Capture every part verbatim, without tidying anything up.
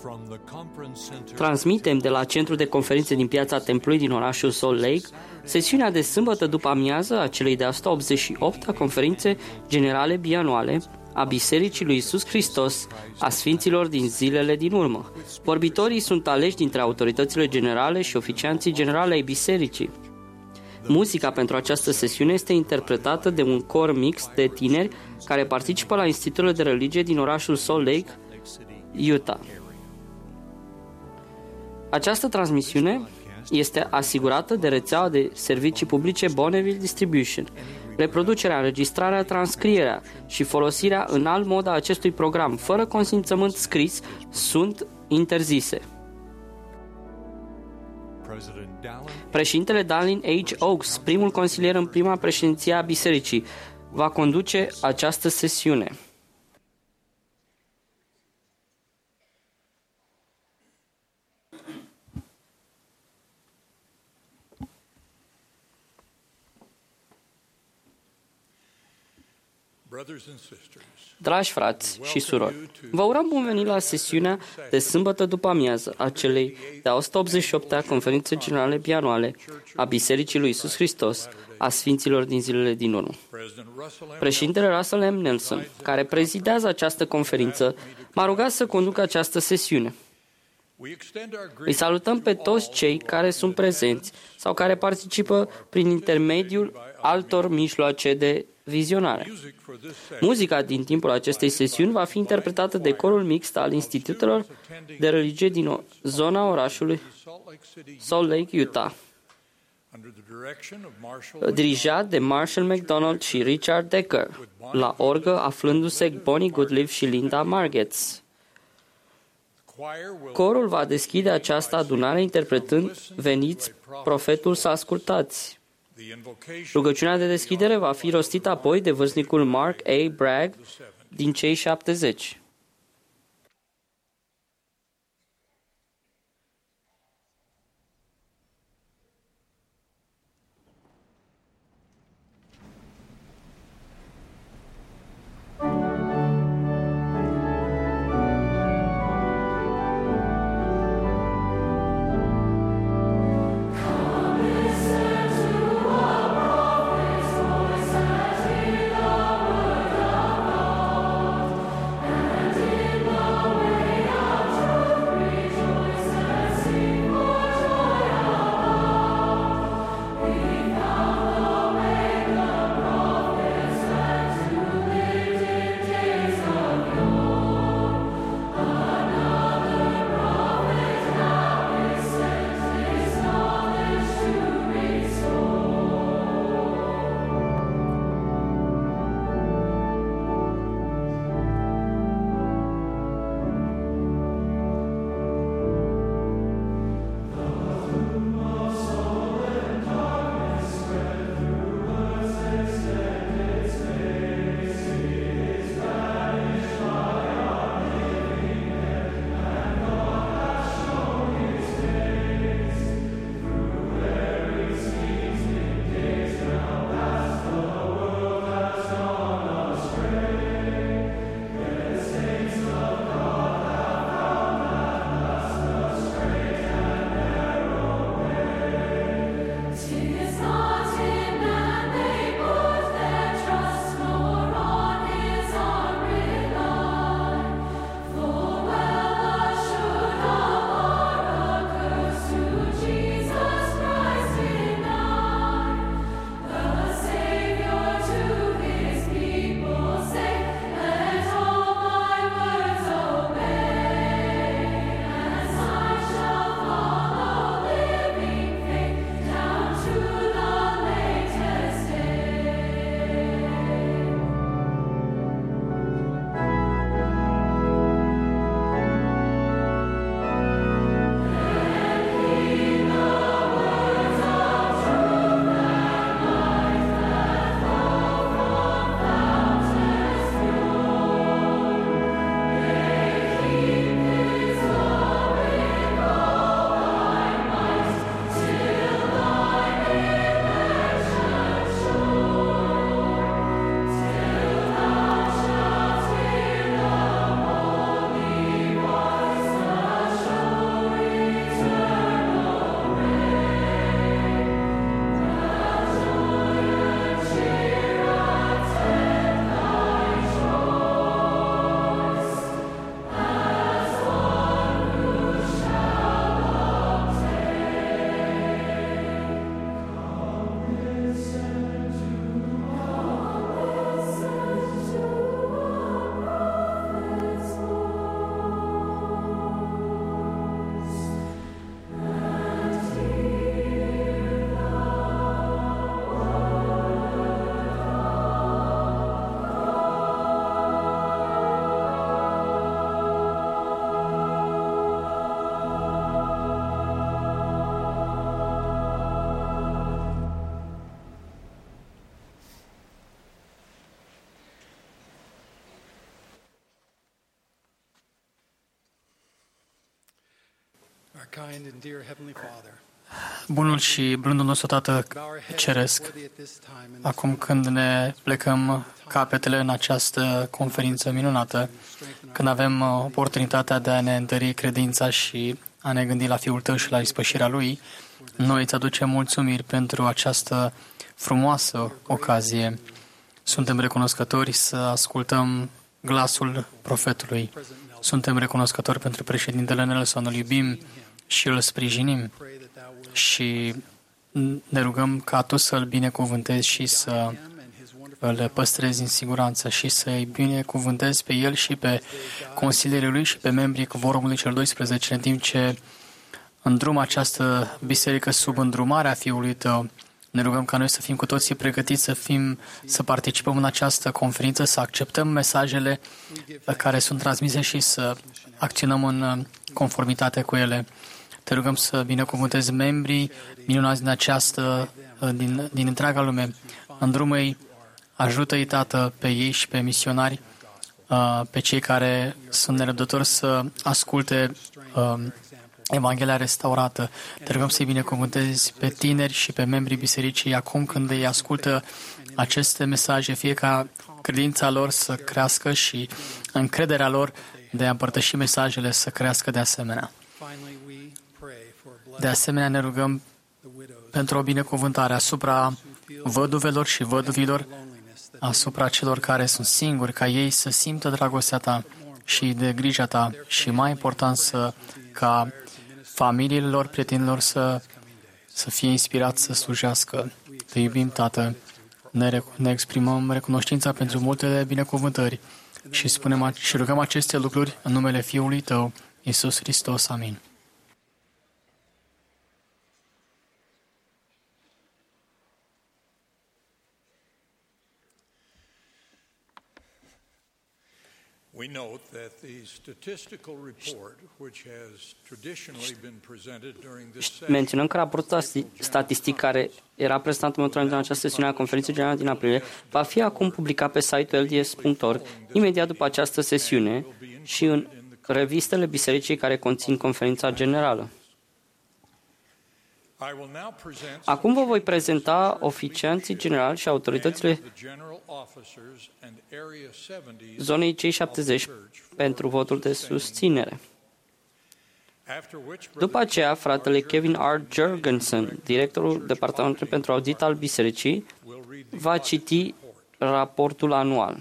Transmitem de la Centrul de Conferințe din Piața Templului din orașul Salt Lake sesiunea de sâmbătă după amiază a celei de-a o sută optzeci și opta Conferințe Generale Bianuale a Bisericii lui Iisus Hristos a Sfinților din zilele din urmă. Vorbitorii sunt aleși dintre autoritățile generale și oficianții generale ai Bisericii. Muzica pentru această sesiune este interpretată de un cor mix de tineri care participă la Institutul de Religie din orașul Salt Lake, Utah. Această transmisiune este asigurată de rețeaua de servicii publice Bonneville Distribution. Reproducerea, înregistrarea, transcrierea și folosirea în alt mod a acestui program, fără consimțământ scris, sunt interzise. Președintele Dallin H. Oaks, primul consilier în prima președinție a bisericii, va conduce această sesiune. Dragi frați și surori, vă urăm bun venit la sesiunea de sâmbătă după amiază a celei de-a o sută optzeci și opta Conferințe Generale Bianuale a Bisericii lui Iisus Hristos a Sfinților din zilele din urmă. Președintele Russell M. Nelson, care prezidează această conferință, m-a rugat să conducă această sesiune. Îi salutăm pe toți cei care sunt prezenți sau care participă prin intermediul altor mijloace de vizionare. Muzica din timpul acestei sesiuni va fi interpretată de corul mixt al Institutelor de Religie din zona orașului Salt Lake, Utah, dirijat de Marshall McDonald și Richard Decker, la orgă aflându-se Bonnie Goodliff și Linda Margetts. Corul va deschide această adunare interpretând Veniți, profetul să ascultați. Rugăciunea de deschidere va fi rostită apoi de vârstnicul Mark A. Bragg din cei șaptezeci. And Bunul și blândul nostru Tată Ceresc, acum când ne plecăm capetele în această conferință minunată, când avem oportunitatea de a ne întări credința și a ne gândi la Fiul Tău și la ispășirea Lui, noi îți aducem mulțumiri pentru această frumoasă ocazie. Suntem recunoscători să ascultăm glasul profetului. Suntem recunoscători pentru președintele Nelson, îl iubim și îl sprijinim și ne rugăm ca Tu să-l binecuvântezi și să îl păstrezi în siguranță și să-i binecuvântezi pe el și pe consilierii lui și pe membrii Cvorumului cel doisprezece, în timp ce îndrumă această biserică sub îndrumarea Fiului Tău. Ne rugăm ca noi să fim cu toții pregătiți să fim, să participăm în această conferință, să acceptăm mesajele care sunt transmise și să acționăm în conformitate cu ele. Te rugăm să binecuvântezi membrii minunați din această, din, din întreaga lume. Îndrumă-i, ajută-i, Tată, pe ei și pe misionari, pe cei care sunt nerăbdători să asculte Evanghelia restaurată. Te rugăm să-i binecuvântezi pe tineri și pe membrii bisericii acum când îi ascultă aceste mesaje, fie ca credința lor să crească și încrederea lor de a împărtăși mesajele să crească de asemenea. De asemenea, ne rugăm pentru o binecuvântare asupra văduvelor și văduvilor, asupra celor care sunt singuri, ca ei să simtă dragostea Ta și de grija Ta și, mai important, să, ca familiile lor, prietenilor să, să fie inspirați să slujească. Te iubim, Tată, ne, ne exprimăm recunoștința pentru multele binecuvântări și, spunem, și rugăm aceste lucruri în numele Fiului Tău, Iisus Hristos. Amin. We note that the statistical report, which has traditionally been presented during this session, menționăm că raportul statistic care era prezentat în în această sesiune a Conferinței Generale din aprilie va fi acum publicat pe site-ul L D S punct org imediat după această sesiune și în revistele bisericii care conțin conferința generală. Acum vă voi prezenta oficianții generali și autoritățile zonei cei șaptezeci pentru votul de susținere. După aceea, fratele Kevin R. Jorgensen, directorul Departamentului pentru Audit al Bisericii, va citi raportul anual.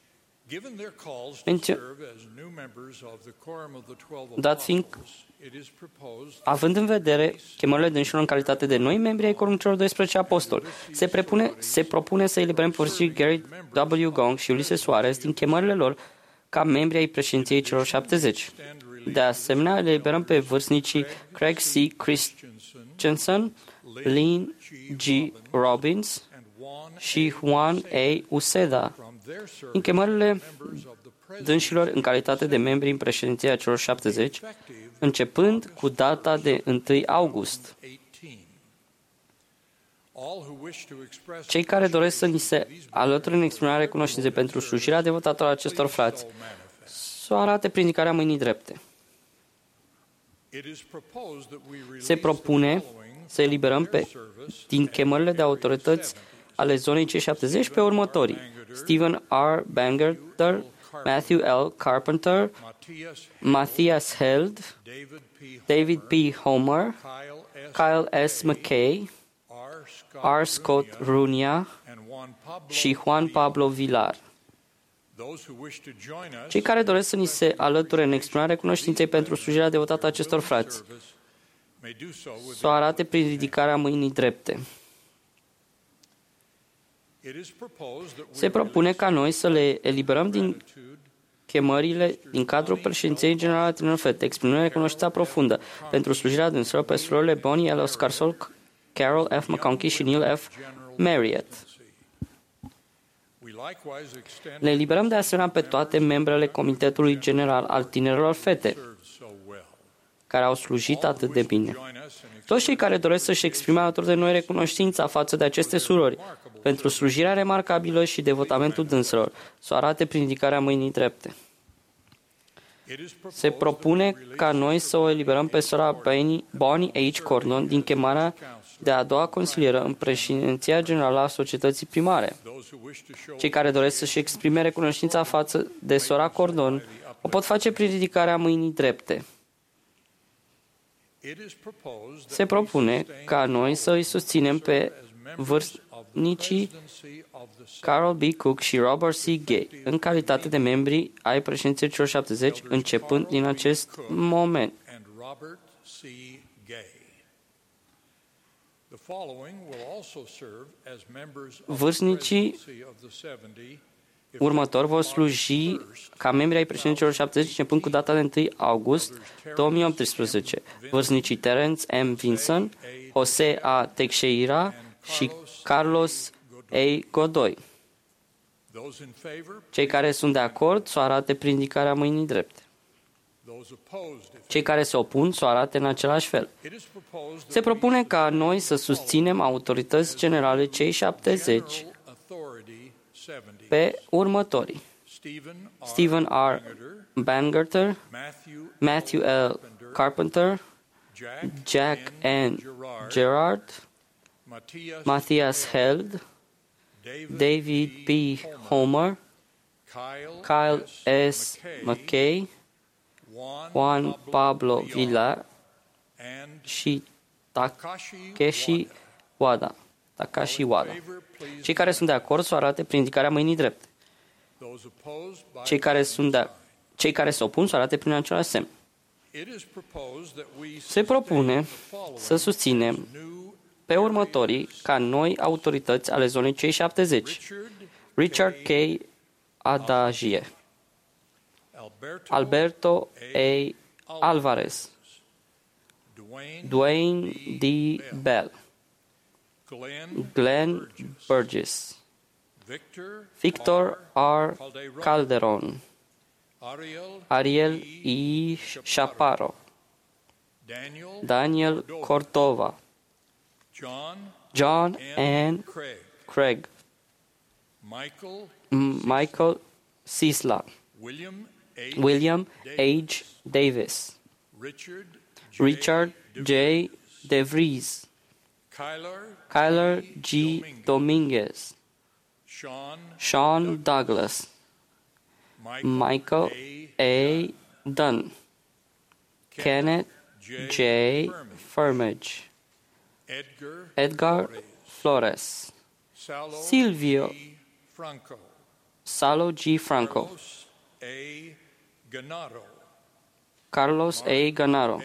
Dat fiind, având în vedere chemările dânșilor în calitate de noi membri ai Corumului celor doisprezece apostoli, se, prepune, se propune să eliberăm părții Gary W. Gong și Ulysses Soares din chemările lor ca membri ai președinției celor șaptezeci. De asemenea, eliberăm pe vârstnicii Craig C. Christensen, Lynn G. Robbins și Juan A. Uceda din chemările dânșilor în calitate de membri în președinția celor șaptezeci, începând cu data de întâi august. Cei care doresc să ni se alăture în exprimarea recunoștinței pentru slujirea devotată a acestor frați, să o arate prin ridicarea mâinii drepte. Se propune să eliberăm pe, din chemările de autorități ale zonei C șaptezeci pe următorii: Stephen R. Bangerter, Matthew L. Carpenter, Matthias Held, David P. Homer, Kyle S. McKay, R. Scott Runia și Juan Pablo Villar. Cei care doresc să ni se alăture în exprimarea recunoștinței pentru slujirea devotată a acestor frați, să o arate prin ridicarea mâinii drepte. Se propune ca noi să le eliberăm din chemările din cadrul președinției generale a tinerilor fete, exprimând recunoștința profundă pentru slujirea dânselor pe surorile Bonnie L. Scarsol, Carol F. McConkie și Neil F. Marriott. Le eliberăm de asemenea pe toate membrele Comitetului General al Tinerilor Fete, care au slujit atât de bine. Toți cei care doresc să-și exprime alături de noi recunoștința față de aceste surori pentru slujirea remarcabilă și devotamentul dânselor, să o arate prin ridicarea mâinii drepte. Se propune ca noi să o eliberăm pe sora Bonnie H. Cordon din chemarea de a doua consilieră în președinția generală a societății primare. Cei care doresc să-și exprime recunoștința față de sora Cordon o pot face prin ridicarea mâinii drepte. Se propune ca noi să îi susținem pe vârstnicii Carol B. Cook și Robert C. Gay în calitate de membri ai președinției celor șaptezeci, începând din acest moment. Vârstnicii următori vor sluji ca membri ai președinților șaptezeci, începând cu data de întâi august două mii optsprezece. Vârstnicii Terence M. Vinson, Jose A. Teixeira și Carlos A. Godoy. Cei care sunt de acord să o arate prin ridicarea mâinii drepte. Cei care se opun să o arate în același fel. Se propune ca noi să susținem autorități generale cei șaptezeci pe următorii: Stephen R. Bangerter, Matthew L. Carpenter, Jack N. Gerard, Matthias Held, David P. Homer, Kyle S. McKay, Juan Pablo Villar și Takeshi Wada. Takashi Wada. Cei care sunt de acord să o arate prin ridicarea mâinii drepte. Cei care, sunt de, cei care se opun să o arate prin același semn. Se propune să susținem pe următorii ca noi autorități ale zonei cei șaptezeci: Richard K. Adagie, Alberto A. Alvarez, Dwayne D. Bell, Glenn Burgess, Victor R. Calderon, Ariel E. Chaparro, Daniel Cordova, John N. Craig, Michael Sisla, William H. Davis, Richard J. DeVries, Kyler G. Dominguez, Sean Douglas, Michael A. Dunn, Kenneth J. Firmage, Edgar Flores, Silvio Salo G. Franco, Carlos A. Ganaro,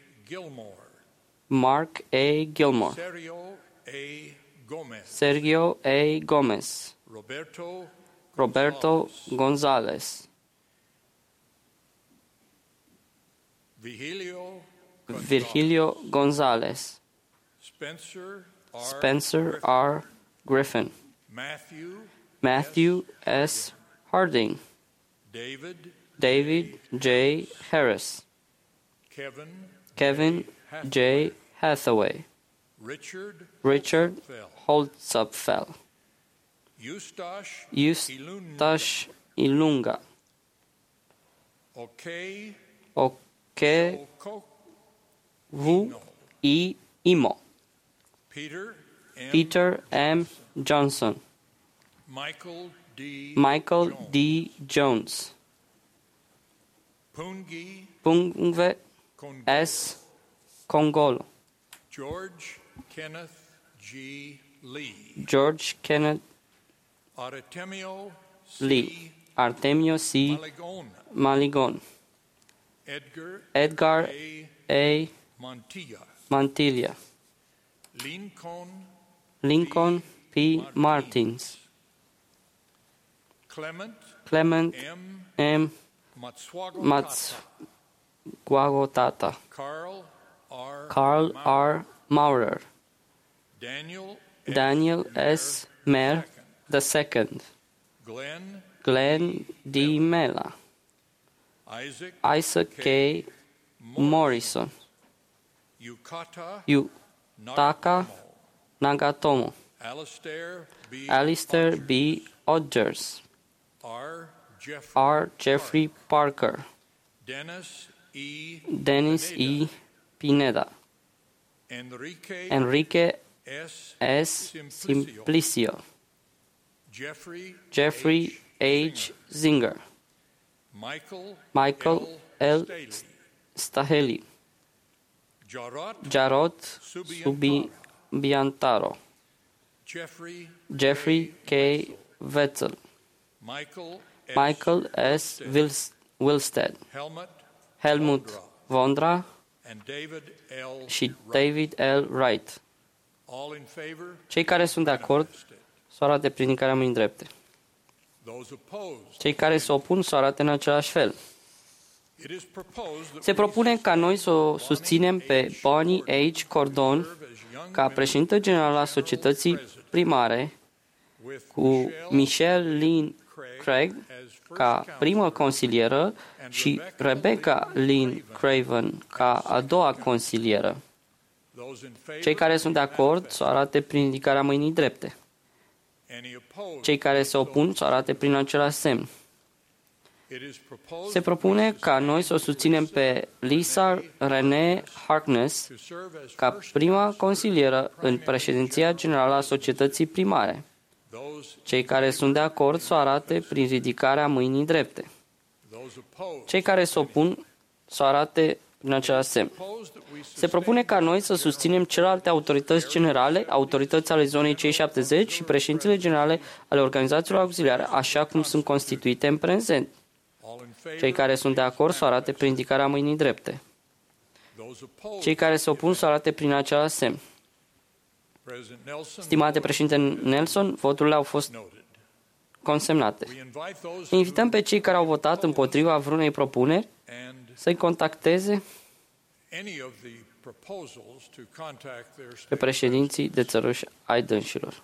Mark A. Gilmore, Sergio A. Gomez, Roberto Gonzalez, Virgilio Gonzalez, Spencer R. Griffin, Matthew S. Harding, David J. Harris, Kevin J. Hathaway, Richard Holtzapfel, Eustache Ilunga, Oke Vu I Imo, Peter M. Johnson, Michael D. Jones, Pungve S. Congolo, George Kenneth G. Lee, George Kenneth Artemio Lee, Artemio C. Maligon, Maligon, Edgar, Edgar A. Montilla, Mantilla, Lincoln, Lincoln P. Martins, Clement, Clement M. M. Matswago, Matsguagotata, Carl R. Carl R. Maurer, Daniel, Daniel S. Mer the second, Glenn, Glenn D. Mela, Isaac, Isaac K. Morrison, Yukata, Yutaka Nagatomo, Alistair B. Alistair B. Odgers, R. Jeff, R. Jeffrey Parker, Dennis E. Pineda, Enrique S. Simplicio, Jeffrey H. Zinger, Michael L. Staheli, Jarot Subiantaro, Jeffrey K. Wetzel, Michael S. Wilstead, Helmut Vondra și David L. Wright. Cei care sunt de acord să arate prin ridicarea mâinii drepte. Cei care se opun să arate în același fel. Se propune ca noi să o susținem pe Bonnie H. Cordon ca președintă generală a societății primare, cu Michelle Lynn Craig ca primă consilieră și Rebecca Lynn Craven ca a doua consilieră. Cei care sunt de acord să arate prin ridicarea mâinii drepte. Cei care se opun să arate prin același semn. Se propune ca noi să o susținem pe Lisa Renee Harkness ca prima consilieră în președinția generală a societății primare. Cei care sunt de acord să o arate prin ridicarea mâinii drepte. Cei care se opun să arate prin același semn. Se propune ca noi să susținem celelalte autorități generale, autorități ale zonei C șaptezeci și președințile generale ale organizațiilor auxiliare, așa cum sunt constituite în prezent. Cei care sunt de acord să arate prin ridicarea mâinii drepte. Cei care se opun să arate prin același semn. Stimate președinte Nelson, voturile au fost consemnate. Invităm pe cei care au votat împotriva vreunei propuneri să-i contacteze pe președinții de țărâși ai dânșilor.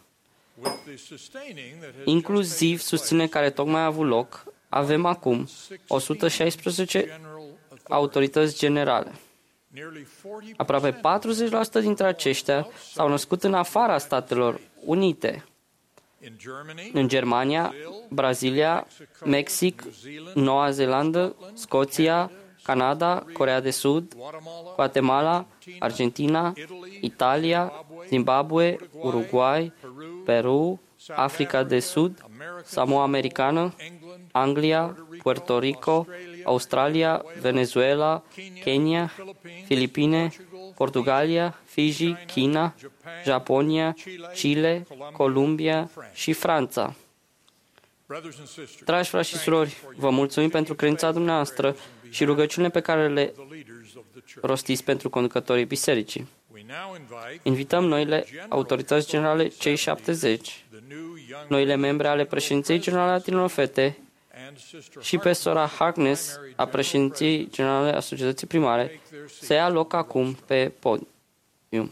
Inclusiv susține care tocmai a avut loc, avem acum o sută șaisprezece autorități generale. Aproape patruzeci la sută dintre aceștia s-au născut în afara Statelor Unite. În Germania, Brazilia, Mexic, Noua Zeelandă, Scoția, Canada, Coreea de Sud, Guatemala, Argentina, Italia, Zimbabwe, Uruguay, Peru, Africa de Sud, Samoa Americană, Anglia, Puerto Rico, Australia, Venezuela, Kenya, Filipine, Portugalia, Fiji, China, Japonia, Chile, Columbia și Franța. Dragi frați și surori, vă mulțumim pentru credința dumneavoastră și rugăciunile pe care le rostiți pentru conducătorii bisericii. Invităm noile autorități generale C șaptezeci, noile membre ale președinției generale a tinerilor fete și pe sora Harkness a președinției generale a societății primare să ia loc acum pe podium.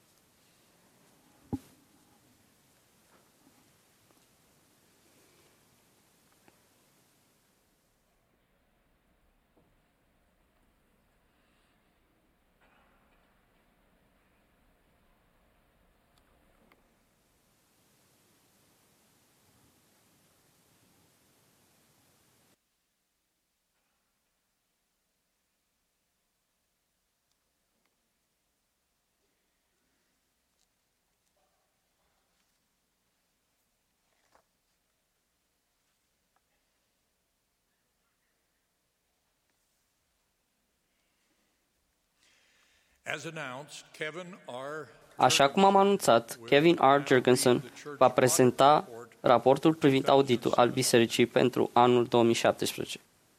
Așa cum am anunțat, Kevin R. Jurgensen va prezenta raportul privind auditul al bisericii pentru anul două mii șaptesprezece.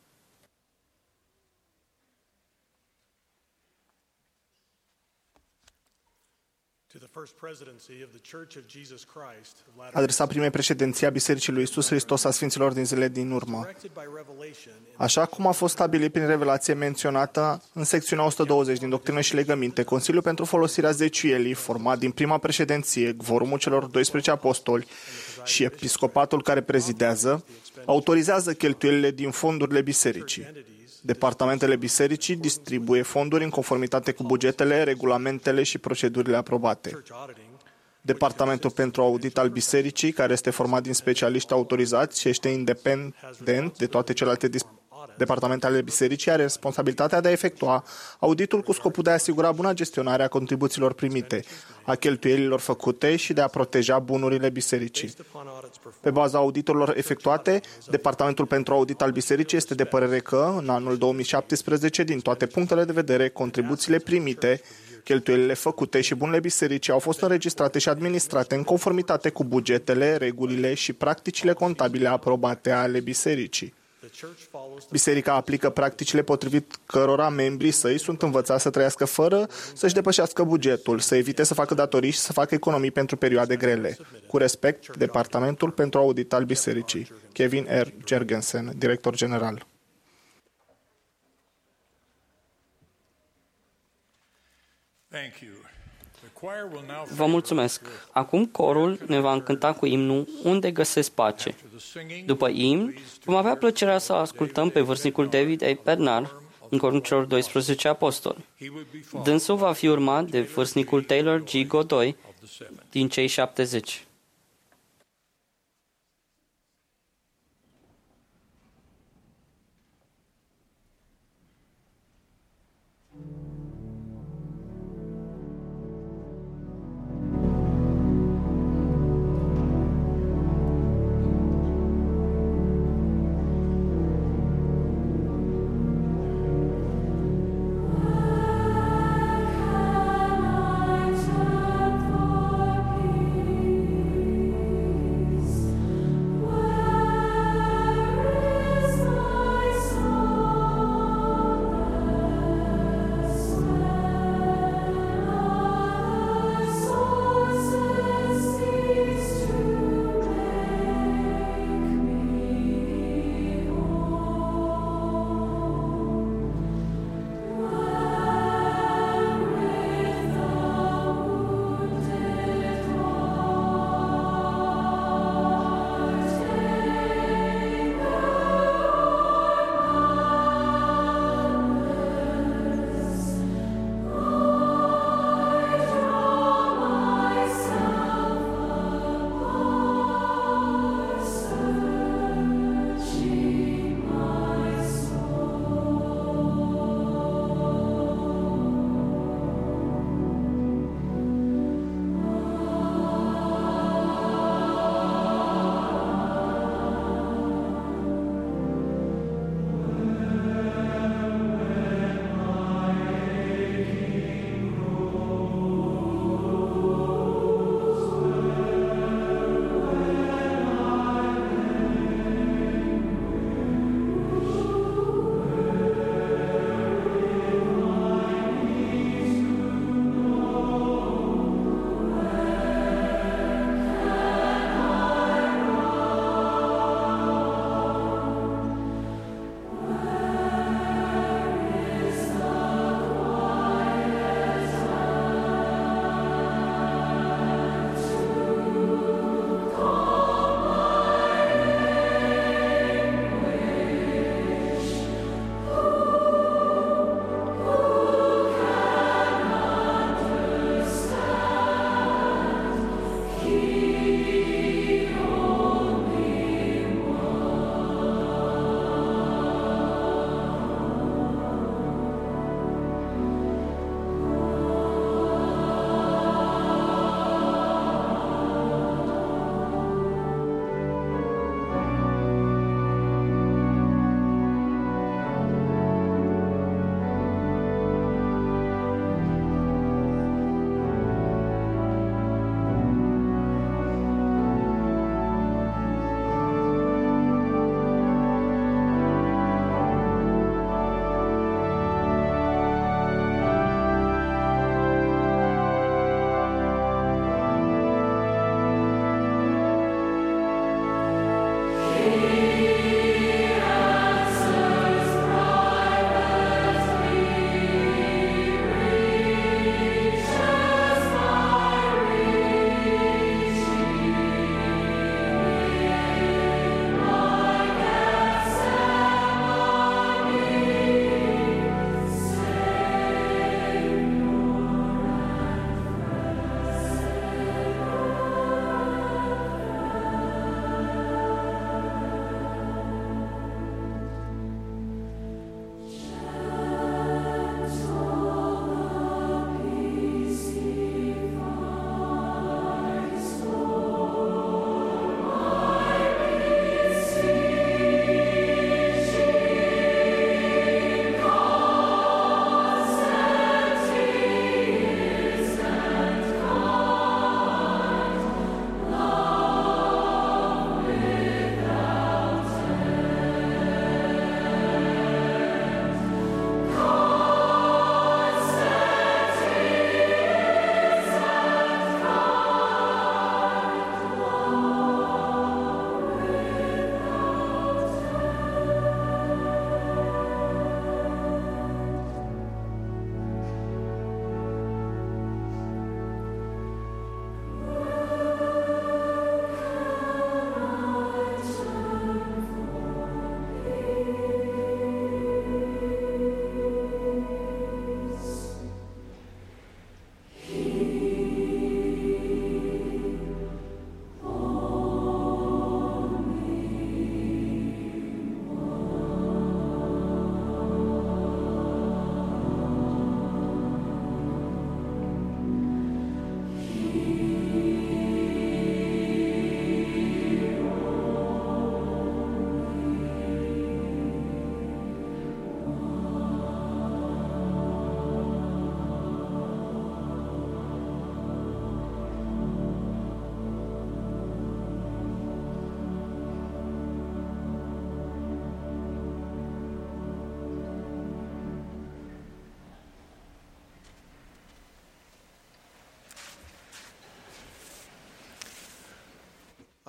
Adresa primei președinții a Bisericii lui Iisus Hristos a Sfinților din zilele din urmă. Așa cum a fost stabilit prin revelație menționată în secțiunea o sută douăzeci din Doctrină și Legăminte, Consiliul pentru folosirea zeciuielii, format din prima președinție, cvorumul celor doisprezece apostoli și episcopatul care prezidează, autorizează cheltuielile din fondurile bisericii. Departamentele bisericii distribuie fonduri în conformitate cu bugetele, regulamentele și procedurile aprobate. Departamentul pentru audit al bisericii, care este format din specialiști autorizați și este independent de toate celelalte Departamentul ale bisericii are responsabilitatea de a efectua auditul cu scopul de a asigura buna gestionare a contribuțiilor primite, a cheltuielilor făcute și de a proteja bunurile bisericii. Pe baza auditurilor efectuate, Departamentul pentru Audit al Bisericii este de părere că, în anul două mii șaptesprezece, din toate punctele de vedere, contribuțiile primite, cheltuielile făcute și bunurile bisericii au fost înregistrate și administrate în conformitate cu bugetele, regulile și practicile contabile aprobate ale bisericii. Biserica aplică practicile potrivit cărora membrii săi sunt învățați să trăiască fără să-și depășească bugetul, să evite să facă datorii și să facă economii pentru perioade grele. Cu respect, Departamentul pentru Audit al Bisericii. Kevin R. Jergensen, director general. Vă mulțumesc. Acum corul ne va încânta cu imnul Unde găsesc pace. După imn, vom avea plăcerea să ascultăm pe vârstnicul David A. Bednar în corul celor doisprezece apostoli. Dânsul va fi urmat de vârstnicul Taylor G. Godoy din cei șaptezeci. I turn for peace.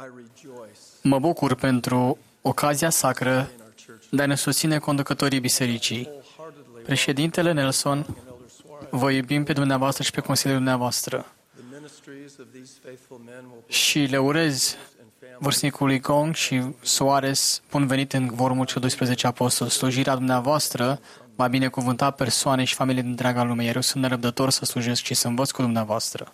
Mă bucur pentru ocazia sacră de a ne susține conducătorii bisericii. Președintele Nelson, vă iubim pe dumneavoastră și pe consiliul dumneavoastră. Și le urez vârstnicului Gong și Soares bun venit în Vormul cel doisprezece apostol. Slujirea dumneavoastră va binecuvânta persoane și familii din întreaga lume, iar eu sunt nerăbdător să slujesc și să învăț cu dumneavoastră.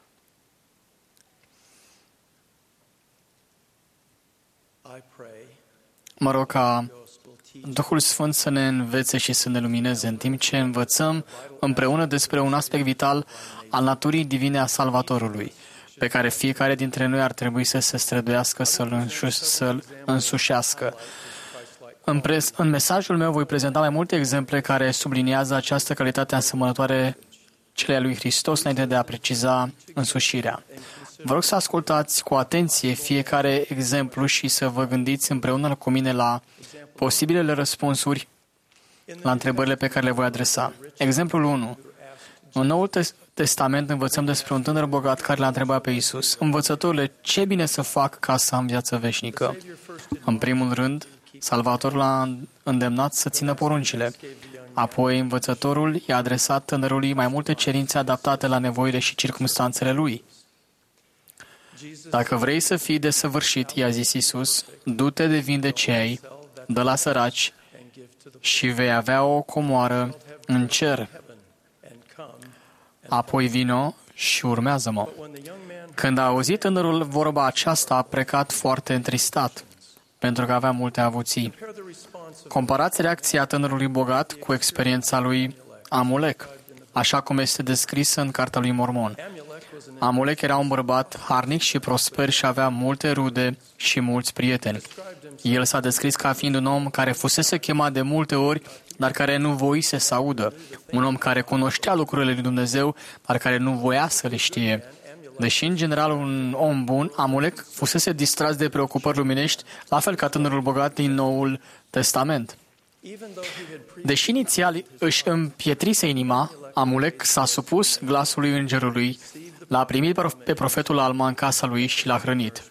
Mă rog ca Duhul Sfânt să ne învețe și să ne lumineze în timp ce învățăm împreună despre un aspect vital al naturii divine a Salvatorului, pe care fiecare dintre noi ar trebui să se străduiască să-l, însu- să-l însușească. În, pres- în mesajul meu voi prezenta mai multe exemple care subliniază această calitate asemănătoare celei a lui Hristos înainte de a preciza însușirea. Vă rog să ascultați cu atenție fiecare exemplu și să vă gândiți împreună cu mine la posibilele răspunsuri la întrebările pe care le voi adresa. Exemplul unu. În Noul Testament învățăm despre un tânăr bogat care l-a întrebat pe Iisus: Învățătorule, ce bine să fac ca să am viață veșnică? În primul rând, Salvatorul l-a îndemnat să țină poruncile. Apoi, învățătorul i-a adresat tânărului mai multe cerințe adaptate la nevoile și circumstanțele lui. Dacă vrei să fii desăvârșit, i-a zis Iisus, du-te de vinde ce ai, dă la săraci și vei avea o comoară în cer. Apoi vino și urmează-mă. Când a auzit tânărul vorba aceasta, a plecat foarte întristat, pentru că avea multe avuții. Comparați reacția tânărului bogat cu experiența lui Amulec, așa cum este descrisă în Cartea lui Mormon. Amulec era un bărbat harnic și prosper și avea multe rude și mulți prieteni. El s-a descris ca fiind un om care fusese chemat de multe ori, dar care nu voise să audă. Un om care cunoștea lucrurile lui Dumnezeu, dar care nu voia să le știe. Deși, în general, un om bun, Amulec fusese distras de preocupări luminești, la fel ca tânărul bogat din Noul Testament. Deși inițial își împietrise inima, Amulec s-a supus glasului îngerului, l-a primit pe profetul Alma în casa lui și l-a hrănit.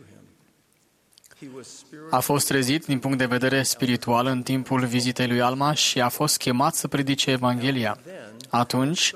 A fost trezit din punct de vedere spiritual în timpul vizitei lui Alma și a fost chemat să predice Evanghelia. Atunci,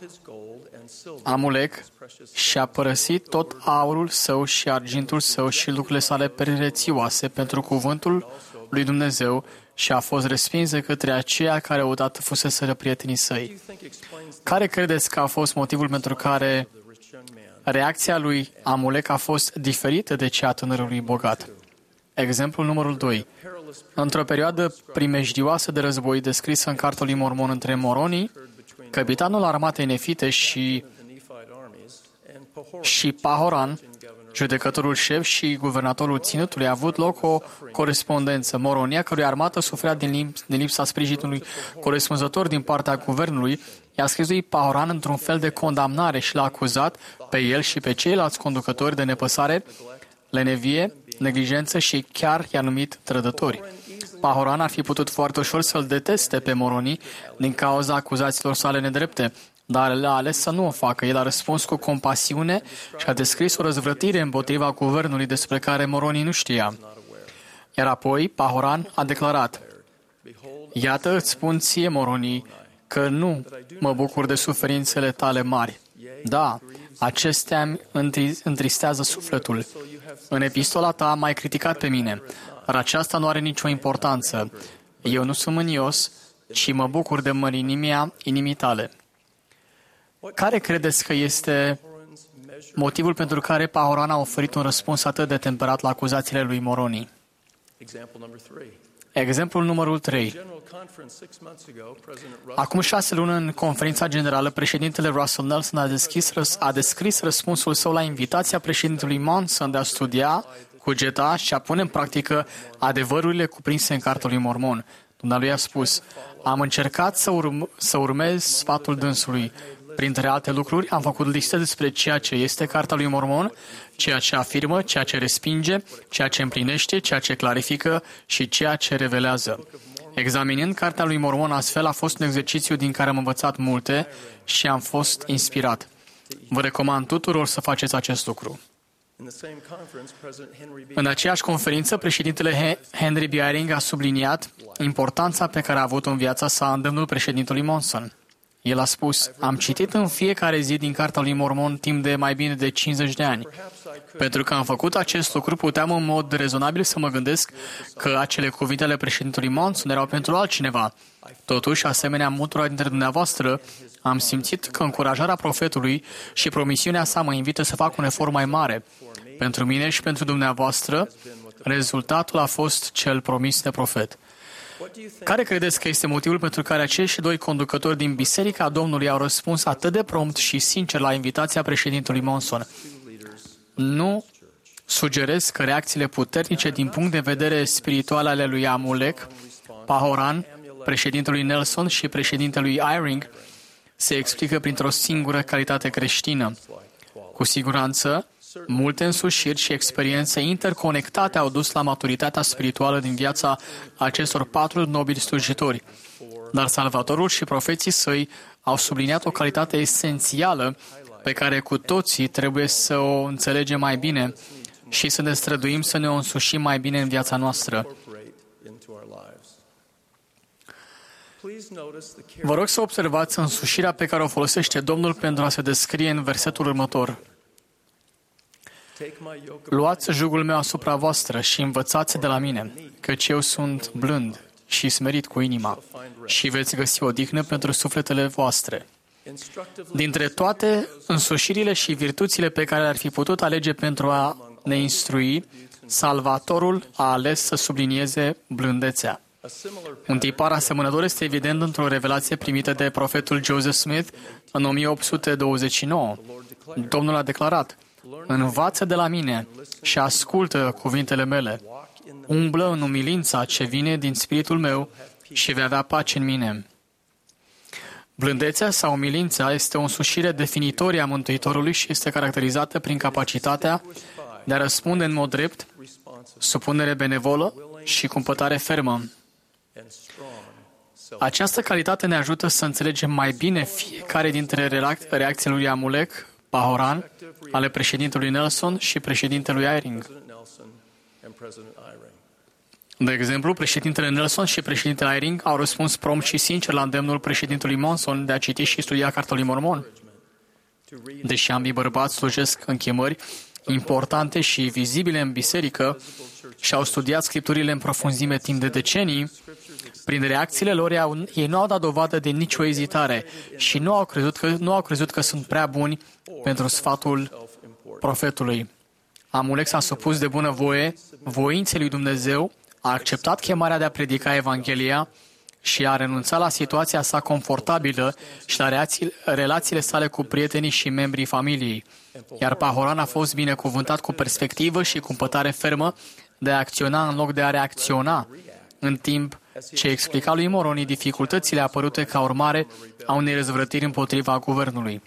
Amulec și-a părăsit tot aurul său și argintul său și lucrurile sale prețioase pentru cuvântul lui Dumnezeu și a fost respins de către aceia care odată fusese prietenii săi. Care credeți că a fost motivul pentru care reacția lui Amulec a fost diferită de cea a tânărului bogat? Exemplul numărul doi. Într-o perioadă primejdioasă de război descrisă în Cartea lui Mormon între moronii, capitanul armatei nefite și, și Pahoran, judecătorul șef și guvernatorul ținutului, a avut loc o corespondență. Moronia, cărui armată suferea din, limp, din lipsa sprijinului corespunzător din partea guvernului, i-a scris lui Pahoran într-un fel de condamnare și l-a acuzat pe el și pe ceilalți conducători de nepăsare, lenevie, neglijență și chiar i-a numit trădători. Pahoran ar fi putut foarte ușor să-l deteste pe moronii din cauza acuzațiilor sale nedrepte, dar l-a ales să nu o facă. El a răspuns cu compasiune și a descris o răzvrătire împotriva guvernului despre care moronii nu știa. Iar apoi Pahoran a declarat: Iată, îți spun ție, moronii, că nu mă bucur de suferințele tale mari. Da, acestea îmi întristează sufletul. În epistola ta m-ai criticat pe mine, dar aceasta nu are nicio importanță. Eu nu sunt mânios, ci mă bucur de mărinimea inimii tale. Care credeți că este motivul pentru care Pahoran a oferit un răspuns atât de temperat la acuzațiile lui Moroni? Exemplul numărul trei. Acum șase luni, în conferința generală, președintele Russell Nelson a, deschis, a descris răspunsul său la invitația președintelui Monson de a studia, cugeta și a pune în practică adevărurile cuprinse în Cartea lui Mormon. Dumnealui a spus: am încercat să, urm- să urmez sfatul dânsului. Printre alte lucruri, am făcut liste despre ceea ce este Cartea lui Mormon, ceea ce afirmă, ceea ce respinge, ceea ce împlinește, ceea ce clarifică și ceea ce revelează. Examinând Cartea lui Mormon astfel, a fost un exercițiu din care am învățat multe și am fost inspirat. Vă recomand tuturor să faceți acest lucru. În aceeași conferință, președintele Henry B. Eyring a subliniat importanța pe care a avut-o în viața sa îndemnul președintelui Monson. El a spus, am citit în fiecare zi din Cartea lui Mormon timp de mai bine de cincizeci de ani. Pentru că am făcut acest lucru, puteam în mod rezonabil să mă gândesc că acele cuvinte ale președintelui Monson erau pentru altcineva. Totuși, asemenea multora dintre dumneavoastră, am simțit că încurajarea profetului și promisiunea sa mă invită să fac un efort mai mare. Pentru mine și pentru dumneavoastră, rezultatul a fost cel promis de profet. Care credeți că este motivul pentru care acești doi conducători din Biserica Domnului au răspuns atât de prompt și sincer la invitația președintelui Monson? Nu sugerez că reacțiile puternice din punct de vedere spiritual ale lui Amulek, Pahoran, președintelui Nelson și președintelui Eyring se explică printr-o singură calitate creștină. Cu siguranță, multe însușiri și experiențe interconectate au dus la maturitatea spirituală din viața acestor patru nobili slujitori. Dar Salvatorul și profeții săi au subliniat o calitate esențială pe care cu toții trebuie să o înțelegem mai bine și să ne străduim să ne o însușim mai bine în viața noastră. Vă rog să observați însușirea pe care o folosește Domnul pentru a se descrie în versetul următor. Luați jugul meu asupra voastră și învățați de la mine, căci eu sunt blând și smerit cu inima, și veți găsi odihnă pentru sufletele voastre. Dintre toate însușirile și virtuțile pe care le-ar fi putut alege pentru a ne instrui, Salvatorul a ales să sublinieze blândețea. Un tipar asemănător este evident într-o revelație primită de profetul Joseph Smith în o mie opt sute douăzeci și nouă. Domnul a declarat, învață de la mine și ascultă cuvintele mele. Umblă în umilința ce vine din spiritul meu și vei avea pace în mine. Blândețea sau umilința este o însușire definitorie a Mântuitorului și este caracterizată prin capacitatea de a răspunde în mod drept, supunere benevolă și cumpătare fermă. Această calitate ne ajută să înțelegem mai bine fiecare dintre reacțiile lui Amulek, Pahoran, ale președintelui Nelson și președintelui Eyring. De exemplu, președintele Nelson și președintele Eyring au răspuns prompt și sincer la îndemnul președintelui Monson de a citi și studia Cartea lui Mormon. Deși ambii bărbați slujesc în chemări importante și vizibile în biserică și au studiat Scripturile în profunzime timp de decenii, prin reacțiile lor ei nu au dat dovadă de nicio ezitare și nu au crezut că, nu au crezut că sunt prea buni pentru sfatul profetului. Amulek s-a supus de bună voie voinței lui Dumnezeu, a acceptat chemarea de a predica Evanghelia și a renunțat la situația sa confortabilă și la relațiile sale cu prietenii și membrii familiei. Iar Pahoran a fost binecuvântat cu perspectivă și cu împătare fermă de a acționa în loc de a reacționa, în timp ce explica lui Moroni dificultățile apărute ca urmare a unei răzvrătiri împotriva guvernului.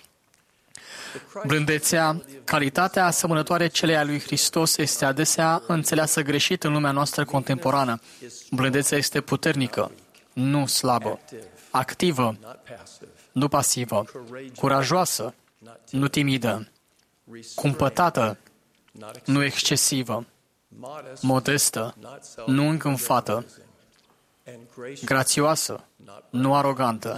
Blândețea, calitatea asemănătoare celei a lui Hristos, este adesea înțeleasă greșit în lumea noastră contemporană. Blândețea este puternică, nu slabă, activă, nu pasivă, curajoasă, nu timidă, cumpătată, nu excesivă, modestă, nu încânfată, grațioasă, nu arogantă.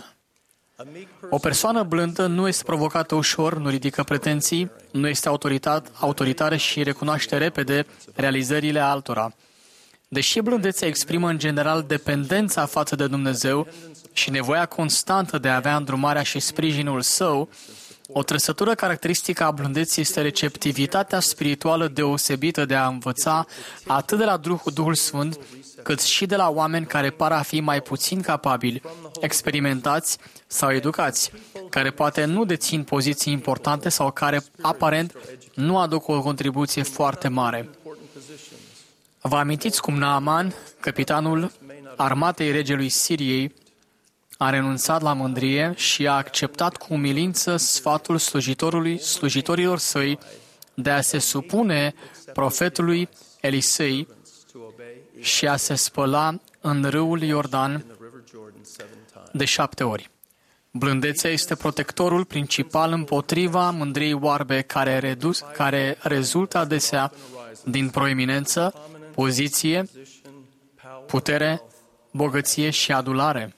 O persoană blândă nu este provocată ușor, nu ridică pretenții, nu este autoritară și recunoaște repede realizările altora. Deși blândețea exprimă în general dependența față de Dumnezeu și nevoia constantă de a avea îndrumarea și sprijinul său, o trăsătură caracteristică a blândeții este receptivitatea spirituală deosebită de a învăța atât de la Duhul Sfânt, cât și de la oameni care par a fi mai puțin capabili, experimentați sau educați, care poate nu dețin poziții importante sau care, aparent, nu aduc o contribuție foarte mare. Vă amintiți cum Naaman, capitanul armatei regelui Siriei, a renunțat la mândrie și a acceptat cu umilință sfatul slujitorului, slujitorilor săi de a se supune profetului Elisei și a se spăla în râul Iordan de șapte ori. Blândețea este protectorul principal împotriva mândriei oarbe care, redus, care rezultă adesea din proeminență, poziție, putere, bogăție și adulare.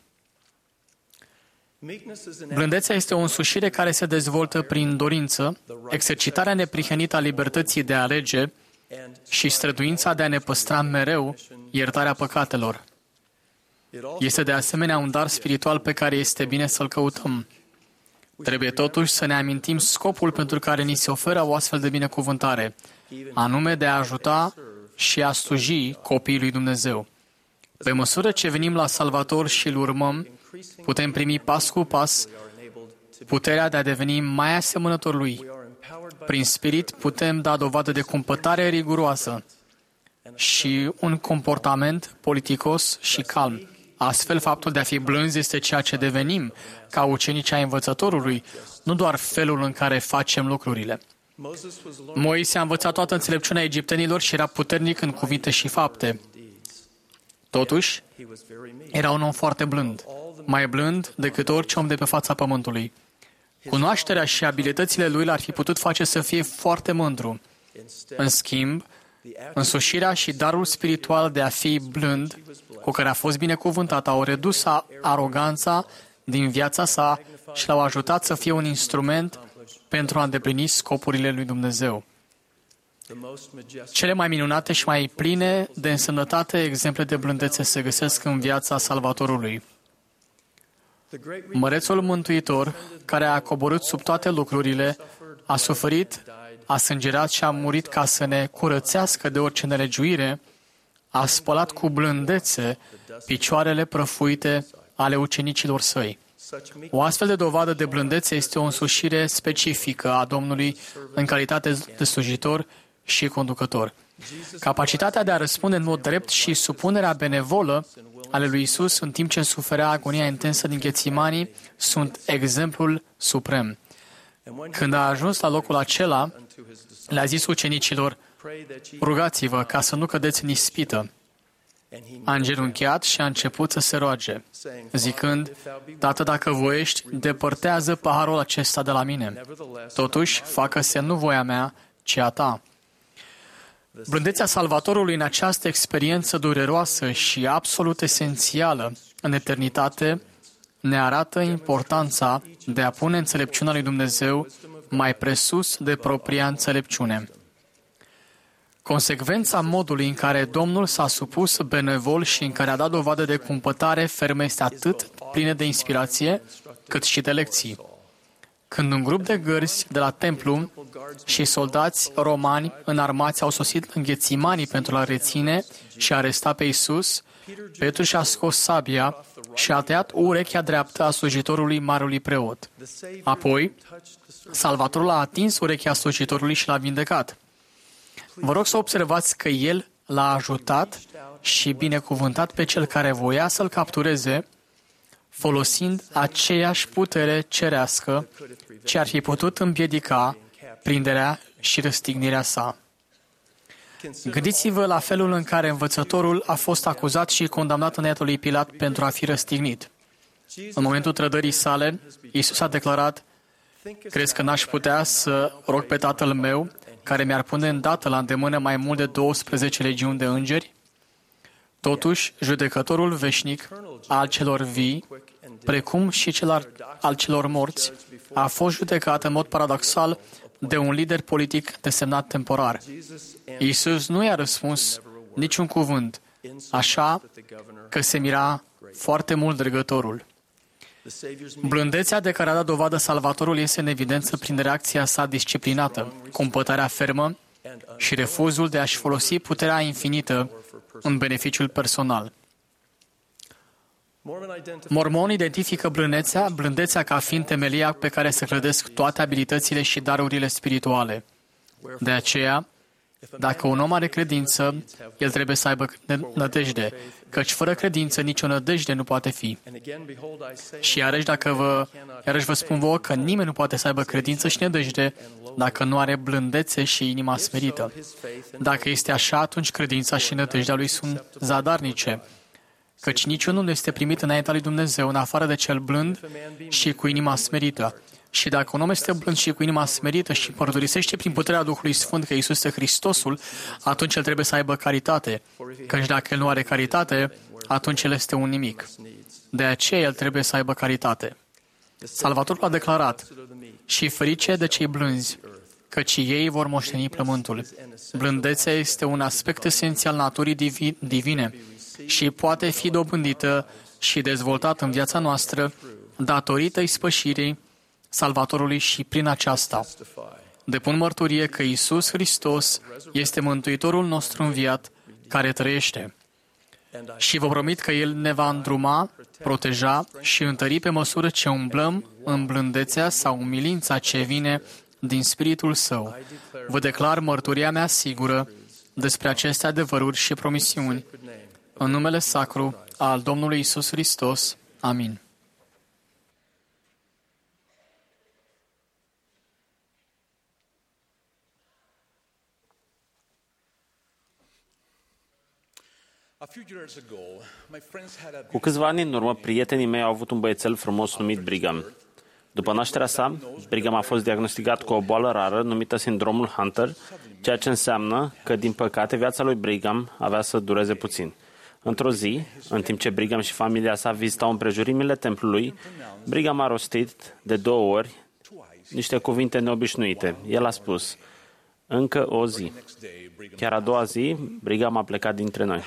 Blândețea este o însușire care se dezvoltă prin dorință, exercitarea neprihănită a libertății de a alege și străduința de a ne păstra mereu iertarea păcatelor. Este de asemenea un dar spiritual pe care este bine să-l căutăm. Trebuie totuși să ne amintim scopul pentru care ni se oferă o astfel de binecuvântare, anume de a ajuta și a sluji copiii lui Dumnezeu. Pe măsură ce venim la Salvator și îl urmăm, putem primi pas cu pas puterea de a deveni mai asemănător lui. Prin spirit putem da dovadă de cumpătare riguroasă și un comportament politicos și calm. Astfel, faptul de a fi blânzi este ceea ce devenim ca ucenici ai învățătorului, nu doar felul în care facem lucrurile. Moise a învățat toată înțelepciunea egiptenilor și era puternic în cuvinte și fapte. Totuși, era un om foarte blând, mai blând decât orice om de pe fața pământului. Cunoașterea și abilitățile lui l-ar fi putut face să fie foarte mândru. În schimb, însușirea și darul spiritual de a fi blând, cu care a fost binecuvântat, au redus aroganța din viața sa și l-au ajutat să fie un instrument pentru a îndeplini scopurile lui Dumnezeu. Cele mai minunate și mai pline de însemnătate exemple de blândețe se găsesc în viața Salvatorului. Mărețul Mântuitor, care a coborât sub toate lucrurile, a suferit, a sângerat și a murit ca să ne curățească de orice nelegiuire, a spălat cu blândețe picioarele prăfuite ale ucenicilor săi. O astfel de dovadă de blândețe este o însușire specifică a Domnului în calitate de slujitor și conducător. Capacitatea de a răspunde în mod drept și supunerea benevolă ale lui Isus în timp ce suferea agonia intensă din Ghețimanii sunt exemplul suprem. Când a ajuns la locul acela, le-a zis ucenicilor: rugați-vă ca să nu cădeți în ispită. A îngenunchiat și a început să se roage, zicând: Tată, dacă voiești, depărtează paharul acesta de la mine. Totuși, facă-se nu voia mea, ci a ta. Blândețea Salvatorului în această experiență dureroasă și absolut esențială în eternitate ne arată importanța de a pune înțelepciunea lui Dumnezeu mai presus de propria înțelepciune. Consecvența modului în care Domnul s-a supus benevol și în care a dat dovadă de cumpătare fermă este atât plină de inspirație, cât și de lecții. Când un grup de gărzi de la templu și soldați romani înarmați au sosit în Ghețimanii pentru a reține și aresta pe Iisus, Petru și-a scos sabia și a tăiat urechea dreaptă a slujitorului marelui preot. Apoi, Salvatorul a atins urechea slujitorului și l-a vindecat. Vă rog să observați că el l-a ajutat și binecuvântat pe cel care voia să-l captureze, folosind aceeași putere cerească ce ar fi putut împiedica prinderea și răstignirea sa. Gândiți-vă la felul în care învățătorul a fost acuzat și condamnat înaintea lui Pilat pentru a fi răstignit. În momentul trădării sale, Iisus a declarat: crezi că n-aș putea să rog pe Tatăl meu, care mi-ar pune îndată la îndemână mai mult de douăsprezece legiuni de îngeri? Totuși, judecătorul veșnic al celor vii, precum și cel al celor morți, a fost judecat în mod paradoxal de un lider politic desemnat temporar. Iisus nu i-a răspuns niciun cuvânt, așa că se mira foarte mult dregătorul. Blândețea de care a dat dovadă Salvatorul este în evidență prin reacția sa disciplinată, cumpătarea fermă și refuzul de a-și folosi puterea infinită în beneficiul personal. Mormon identifică blândețea, blândețea ca fiind temelia pe care se clădesc toate abilitățile și darurile spirituale. De aceea, dacă un om are credință, el trebuie să aibă nădejde, căci fără credință nicio nădejde nu poate fi. Și iarăși, dacă vă, iarăși vă spun vouă că nimeni nu poate să aibă credință și nădejde dacă nu are blândețe și inima smerită. Dacă este așa, atunci credința și nădejdea lui sunt zadarnice. căci niciunul nu este primit înaintea lui Dumnezeu, în afară de cel blând și cu inima smerită. Și dacă un om este blând și cu inima smerită și mărturisește prin puterea Duhului Sfânt că Iisus este Hristosul, atunci el trebuie să aibă caritate, căci dacă el nu are caritate, atunci el este un nimic. De aceea el trebuie să aibă caritate. Salvatorul a declarat: și ferice de cei blânzi, căci ei vor moșteni pământul. Blândețea este un aspect esențial naturii divi- divine și poate fi dobândită și dezvoltată în viața noastră datorită ispășirii Salvatorului și prin aceasta depun mărturie că Iisus Hristos este Mântuitorul nostru înviat care trăiește. Și vă promit că El ne va îndruma, proteja și întări pe măsură ce umblăm în blândețea sau umilința ce vine din Spiritul Său. Vă declar mărturia mea sigură despre aceste adevăruri și promisiuni. În numele sacru al Domnului Iisus Hristos. Amin. Cu câțiva ani în urmă, prietenii mei au avut un băiețel frumos numit Brigham. După nașterea sa, Brigham a fost diagnosticat cu o boală rară numită sindromul Hunter, ceea ce înseamnă că, din păcate, viața lui Brigham avea să dureze puțin. Într-o zi, în timp ce Brigham și familia sa vizitau împrejurimile templului, Brigham a rostit de două ori niște cuvinte neobișnuite. El a spus: încă o zi. Chiar a doua zi, Brigham a plecat dintre noi.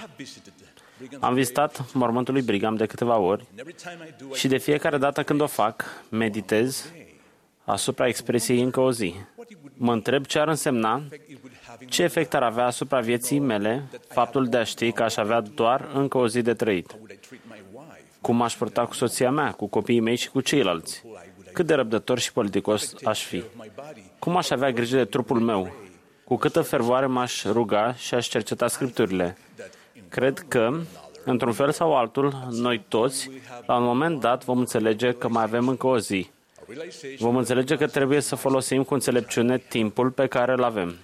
Am vizitat mormântul lui Brigham de câteva ori și de fiecare dată când o fac, meditez asupra expresiei încă o zi. Mă întreb ce ar însemna, ce efect ar avea asupra vieții mele faptul de a ști că aș avea doar încă o zi de trăit. Cum aș purta cu soția mea, cu copiii mei și cu ceilalți. Cât de răbdător și politicos aș fi. Cum aș avea grijă de trupul meu. Cu câtă fervoare m-aș ruga și aș cerceta Scripturile. Cred că, într-un fel sau altul, noi toți, la un moment dat, vom înțelege că mai avem încă o zi. Vom înțelege că trebuie să folosim cu înțelepciune timpul pe care îl avem.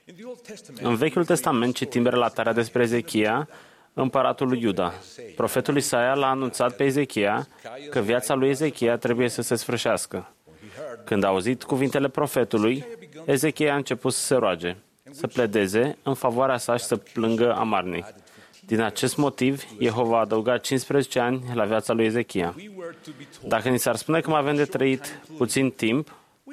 În Vechiul Testament citim relatarea despre Ezechia, împăratul lui Iuda. Profetul Isaia l-a anunțat pe Ezechia că viața lui Ezechia trebuie să se sfârșească. Când a auzit cuvintele profetului, Ezechia a început să se roage, să pledeze în favoarea sa și să plângă amarnic. Din acest motiv, Jehova a adăugat cincisprezece ani la viața lui Ezechia. Dacă ni s-ar spune că mai avem de trăit puțin timp,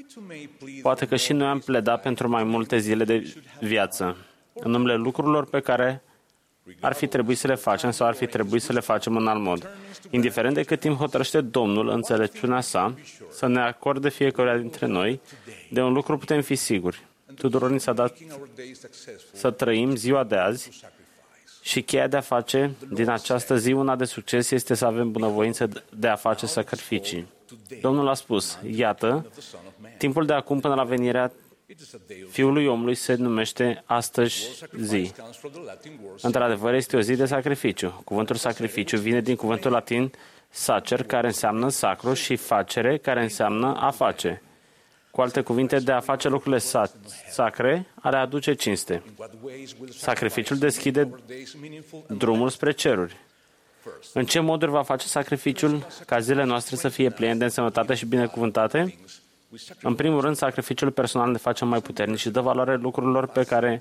poate că și noi am pledat pentru mai multe zile de viață, în numele lucrurilor pe care ar fi trebuit să le facem sau ar fi trebuit să le facem în alt mod. Indiferent de cât timp hotărăște Domnul, înțelepciunea sa, să ne acorde fiecare dintre noi, de un lucru putem fi siguri. Tuturor ni s-a dat să trăim ziua de azi și cheia de a face din această zi una de succes este să avem bunăvoință de a face sacrificii. Domnul a spus: iată, timpul de acum până la venirea Fiului omului se numește astăzi zi. Într-adevăr, este o zi de sacrificiu. Cuvântul sacrificiu vine din cuvântul latin sacer, care înseamnă sacru, și facere, care înseamnă a face. Cu alte cuvinte, de a face lucrurile sacre, a le aduce cinste. Sacrificiul deschide drumul spre ceruri. În ce moduri va face sacrificiul ca zilele noastre să fie pline de însemnătate și binecuvântate? În primul rând, sacrificiul personal ne face mai puternici și dă valoare lucrurilor pe care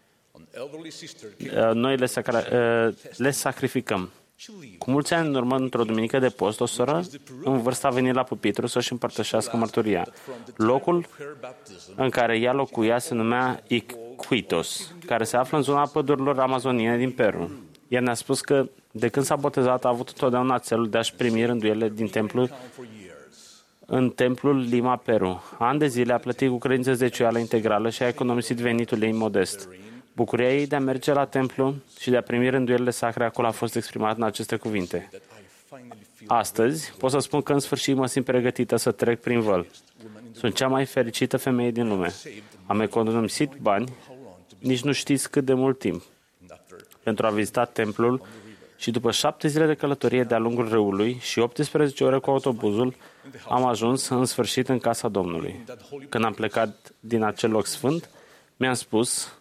noi le, sacra- le sacrificăm. Cu mulți ani în urmă, într-o duminică de post, o soră în vârstă a venit la pupitru să-și împărtășească mărturia. Locul în care ea locuia se numea Iquitos, care se află în zona pădurilor amazoniene din Peru. Ea ne-a spus că de când s-a botezat a avut întotdeauna țelul de a-și primi rânduielile din templu în templul Lima, Peru. Ani de zile a plătit cu credință zeciuială integrală și a economisit venitul ei modest. Bucuria ei de a merge la templu și de a primi rânduielile sacre acolo a fost exprimată în aceste cuvinte. Astăzi pot să spun că în sfârșit mă simt pregătită să trec prin văl. Sunt cea mai fericită femeie din lume. Am economisit bani, nici nu știți cât de mult timp, pentru a vizita templul și după șapte zile de călătorie de-a lungul râului și optsprezece ore cu autobuzul, am ajuns în sfârșit în casa Domnului. Când am plecat din acel loc sfânt, Mi-am spus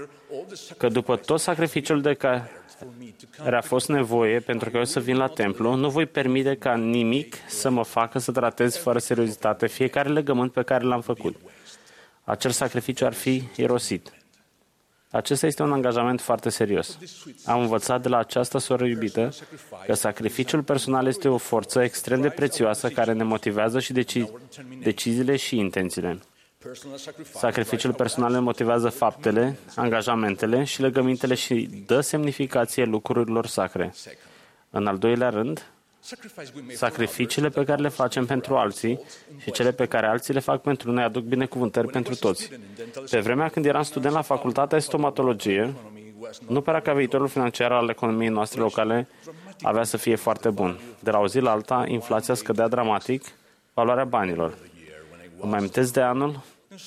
că după tot sacrificiul de care a fost nevoie pentru că eu să vin la templu, nu voi permite ca nimic să mă facă să tratez fără seriozitate fiecare legământ pe care l-am făcut. Acel sacrificiu ar fi irosit. Acesta este un angajament foarte serios. Am învățat de la această soră iubită că sacrificiul personal este o forță extrem de prețioasă care ne motivează și deci- deciziile și intențiile. Sacrificiul personal ne motivează faptele, angajamentele și legămintele și dă semnificație lucrurilor sacre. În al doilea rând, sacrificiile pe care le facem pentru alții și cele pe care alții le fac pentru noi aduc binecuvântări pentru toți. Pe vremea când eram student la facultatea de stomatologie, nu părea că viitorul financiar al economiei noastre locale avea să fie foarte bun. De la o zi la alta, inflația scădea dramatic valoarea banilor. Îmi amintesc de anul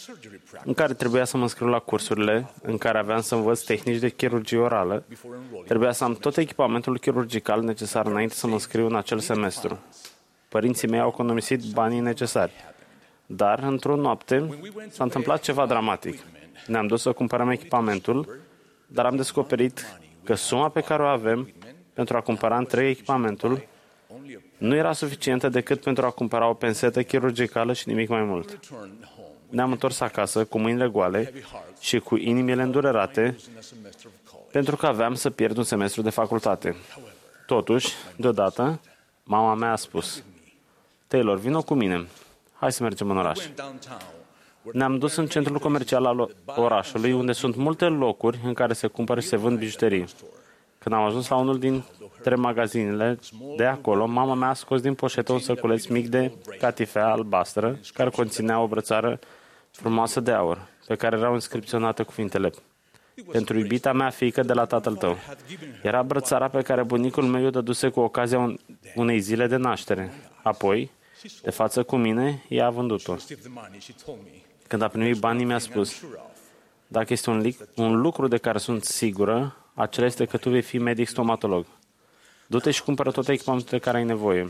în care trebuia să mă înscriu la cursurile în care aveam să învăț tehnici de chirurgie orală. Trebuia să am tot echipamentul chirurgical necesar înainte să mă înscriu în acel semestru. Părinții mei au economisit banii necesari. Dar, într-o noapte, s-a întâmplat ceva dramatic. Ne-am dus să cumpărăm echipamentul, dar am descoperit că suma pe care o avem pentru a cumpăra întreg echipamentul nu era suficientă decât pentru a cumpăra o pensetă chirurgicală și nimic mai mult. Ne-am întors acasă cu mâinile goale și cu inimile îndurerate pentru că aveam să pierd un semestru de facultate. Totuși, deodată, mama mea a spus: Taylor, vino cu mine. Hai să mergem în oraș. Ne-am dus în centrul comercial al orașului, unde sunt multe locuri în care se cumpără și se vând bijuterii. Când am ajuns la unul dintre magazinele de acolo, mama mea a scos din poșetă un săculeț mic de catifea albastră, care conținea o brățară frumoasă de aur, pe care erau inscripționate cuvintele: pentru iubita mea fiică de la tatăl tău. Era brățara pe care bunicul meu o dăduse cu ocazia unei zile de naștere. Apoi, de față cu mine, ea a vândut-o. Când a primit banii, mi-a spus: dacă este un, lic, un lucru de care sunt sigură, acela este că tu vei fi medic stomatolog. Du-te și cumpără toate echipamentul de care ai nevoie.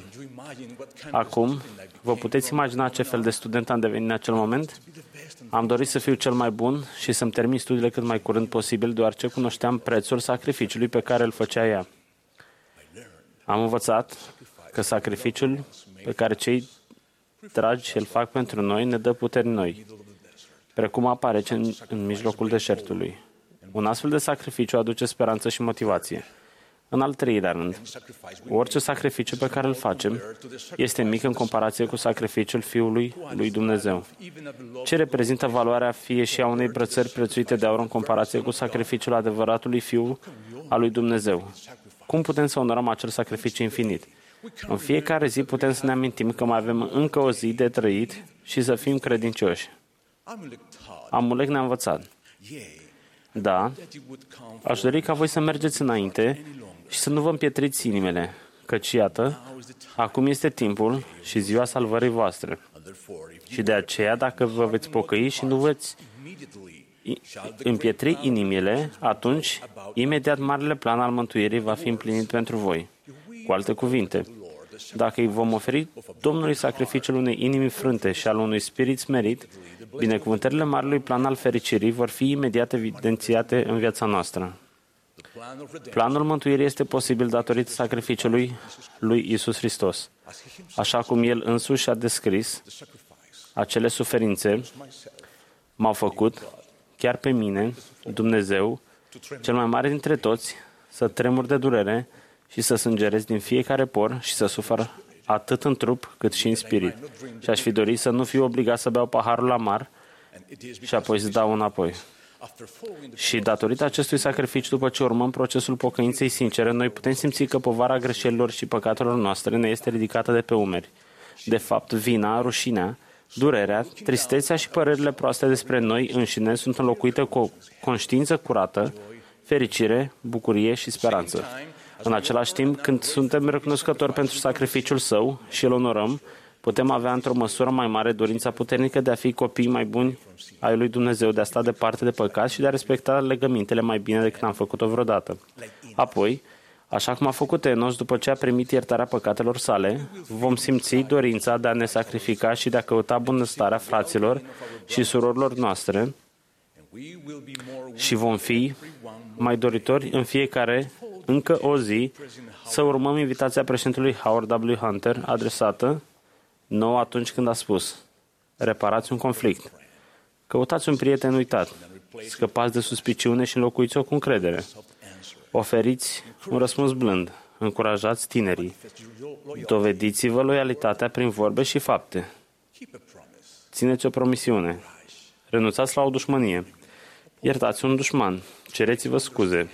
Acum, vă puteți imagina ce fel de student am devenit în acel moment? Am dorit să fiu cel mai bun și să-mi termin studiile cât mai curând posibil, deoarece cunoșteam prețul sacrificiului pe care îl făcea ea. Am învățat că sacrificiul pe care cei dragi îl fac pentru noi ne dă puteri noi, precum apa rece în, în mijlocul deșertului. Un astfel de sacrificiu aduce speranță și motivație. În al treilea rând, orice sacrificiu pe care îl facem este mic în comparație cu sacrificiul Fiului lui Dumnezeu. Ce reprezintă valoarea fie și a unei brățări prețuite de aur în comparație cu sacrificiul adevăratului Fiu al lui Dumnezeu? Cum putem să onorăm acel sacrificiu infinit? În fiecare zi putem să ne amintim că mai avem încă o zi de trăit și să fim credincioși. Amulec ne-a învățat: da, aș dori ca voi să mergeți înainte și să nu vă împietriți inimile, căci iată, acum este timpul și ziua salvării voastre. Și de aceea, dacă vă veți pocăi și nu veți împietri inimile, atunci, imediat marele plan al mântuirii va fi împlinit pentru voi. Cu alte cuvinte, dacă îi vom oferi Domnului sacrificiul unei inimi frânte și al unui spirit smerit, binecuvântările marelui plan al fericirii vor fi imediat evidențiate în viața noastră. Planul mântuirii este posibil datorită sacrificiului lui Iisus Hristos. Așa cum El însuși a descris, acele suferințe m-au făcut, chiar pe mine, Dumnezeu, cel mai mare dintre toți, să tremur de durere și să sângerez din fiecare por și să sufăr atât în trup cât și în spirit. Și aș fi dorit să nu fiu obligat să beau paharul amar și apoi să dau înapoi. Și datorită acestui sacrificiu, după ce urmăm procesul pocăinței sincere, noi putem simți că povara greșelilor și păcatelor noastre ne este ridicată de pe umeri. De fapt, vina, rușinea, durerea, tristețea și părerile proaste despre noi înșine sunt înlocuite cu o conștiință curată, fericire, bucurie și speranță. În același timp, când suntem recunoscători pentru sacrificiul Său și îl onorăm, putem avea într-o măsură mai mare dorința puternică de a fi copii mai buni ai lui Dumnezeu, de a sta departe de păcat și de a respecta legămintele mai bine decât am făcut-o vreodată. Apoi, așa cum a făcut Enos după ce a primit iertarea păcatelor sale, vom simți dorința de a ne sacrifica și de a căuta bunăstarea fraților și surorilor noastre Și vom fi mai doritori în fiecare încă o zi să urmăm invitația președintelui Howard W. Hunter adresată nouă atunci când a spus: reparați un conflict, căutați un prieten uitat, scăpați de suspiciune și înlocuiți-o cu încredere, oferiți un răspuns blând, încurajați tinerii, dovediți-vă loialitatea prin vorbe și fapte, țineți o promisiune, renunțați la o dușmănie, iertați un dușman, cereți-vă scuze.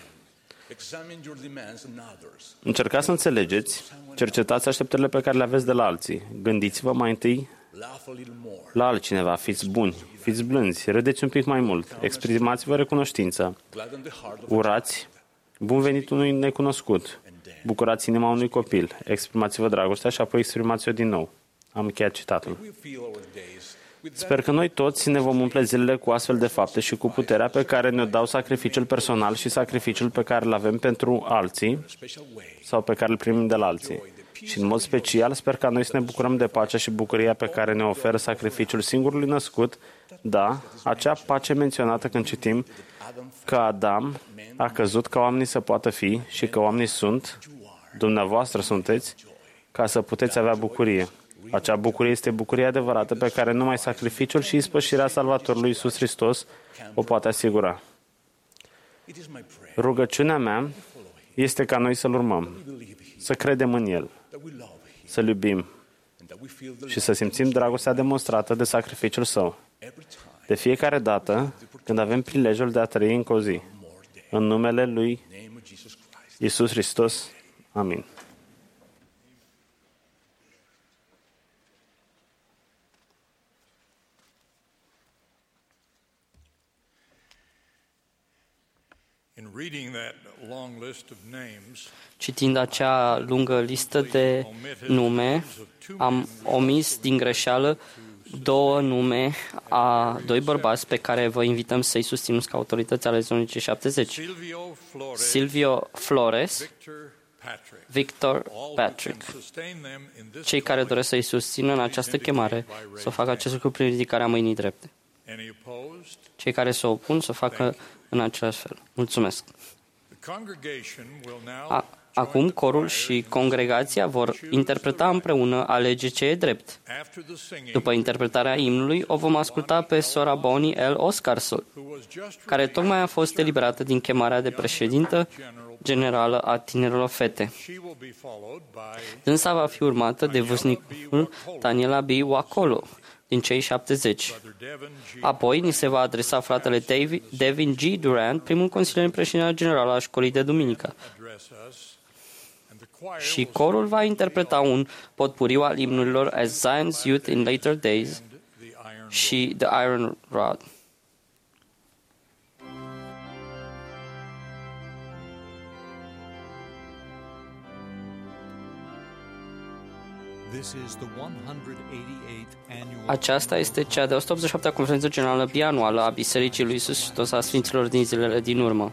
Încercați să înțelegeți, cercetați așteptările pe care le aveți de la alții. Gândiți-vă mai întâi la altcineva, fiți buni, fiți blânzi, râdeți un pic mai mult, exprimați-vă recunoștința, urați, bun venit unui necunoscut, bucurați inima unui copil, exprimați-vă dragostea și apoi exprimați-o din nou. Am încheiat citatul. Sper că noi toți ne vom umple zilele cu astfel de fapte și cu puterea pe care ne-o dau sacrificiul personal și sacrificiul pe care îl avem pentru alții sau pe care îl primim de la alții. Și în mod special sper ca noi să ne bucurăm de pacea și bucuria pe care ne oferă sacrificiul singurului născut, da, acea pace menționată când citim că Adam a căzut ca oamenii să poată fi și că oamenii sunt, dumneavoastră sunteți, ca să puteți avea bucurie. Acea bucurie este bucuria adevărată pe care numai sacrificiul și ispășirea Salvatorului Iisus Hristos o poate asigura. Rugăciunea mea este ca noi să-L urmăm, să credem în El, să-L iubim și să simțim dragostea demonstrată de sacrificiul Său. De fiecare dată când avem prilejul de a trăi încă o zi. În numele Lui Iisus Hristos. Amin. Citind acea lungă listă de nume, am omis din greșeală două nume a doi bărbați pe care vă invităm să-i susținuți ca autorități ale zonei C șaptezeci. Silvio Flores, Victor Patrick. Cei care doresc să-i susțină în această chemare să o facă acest lucru prin ridicarea mâinii drepte. Cei care se opun să o facă în același fel. Mulțumesc. A, acum corul și congregația vor interpreta împreună Alege ce e drept. După interpretarea imnului, o vom asculta pe sora Bonnie L. Oscarson, care tocmai a fost eliberată din chemarea de președintă generală a tinerilor fete. Dânsa va fi urmată de vârstnicul Daniela B. Wakolo, din cei șaptezeci. Apoi ni se va adresa fratele David, Devin G. Durant, primul consilier președinte general al școlii de duminică. Și corul va interpreta un potpuriu al imnurilor As Zion's Youth in Later Days și The Iron Rod. Aceasta este cea de o sută optzeci și șaptea conferință generală bianuală a Bisericii lui Iisus Hristos a Sfinților din zilele din urmă.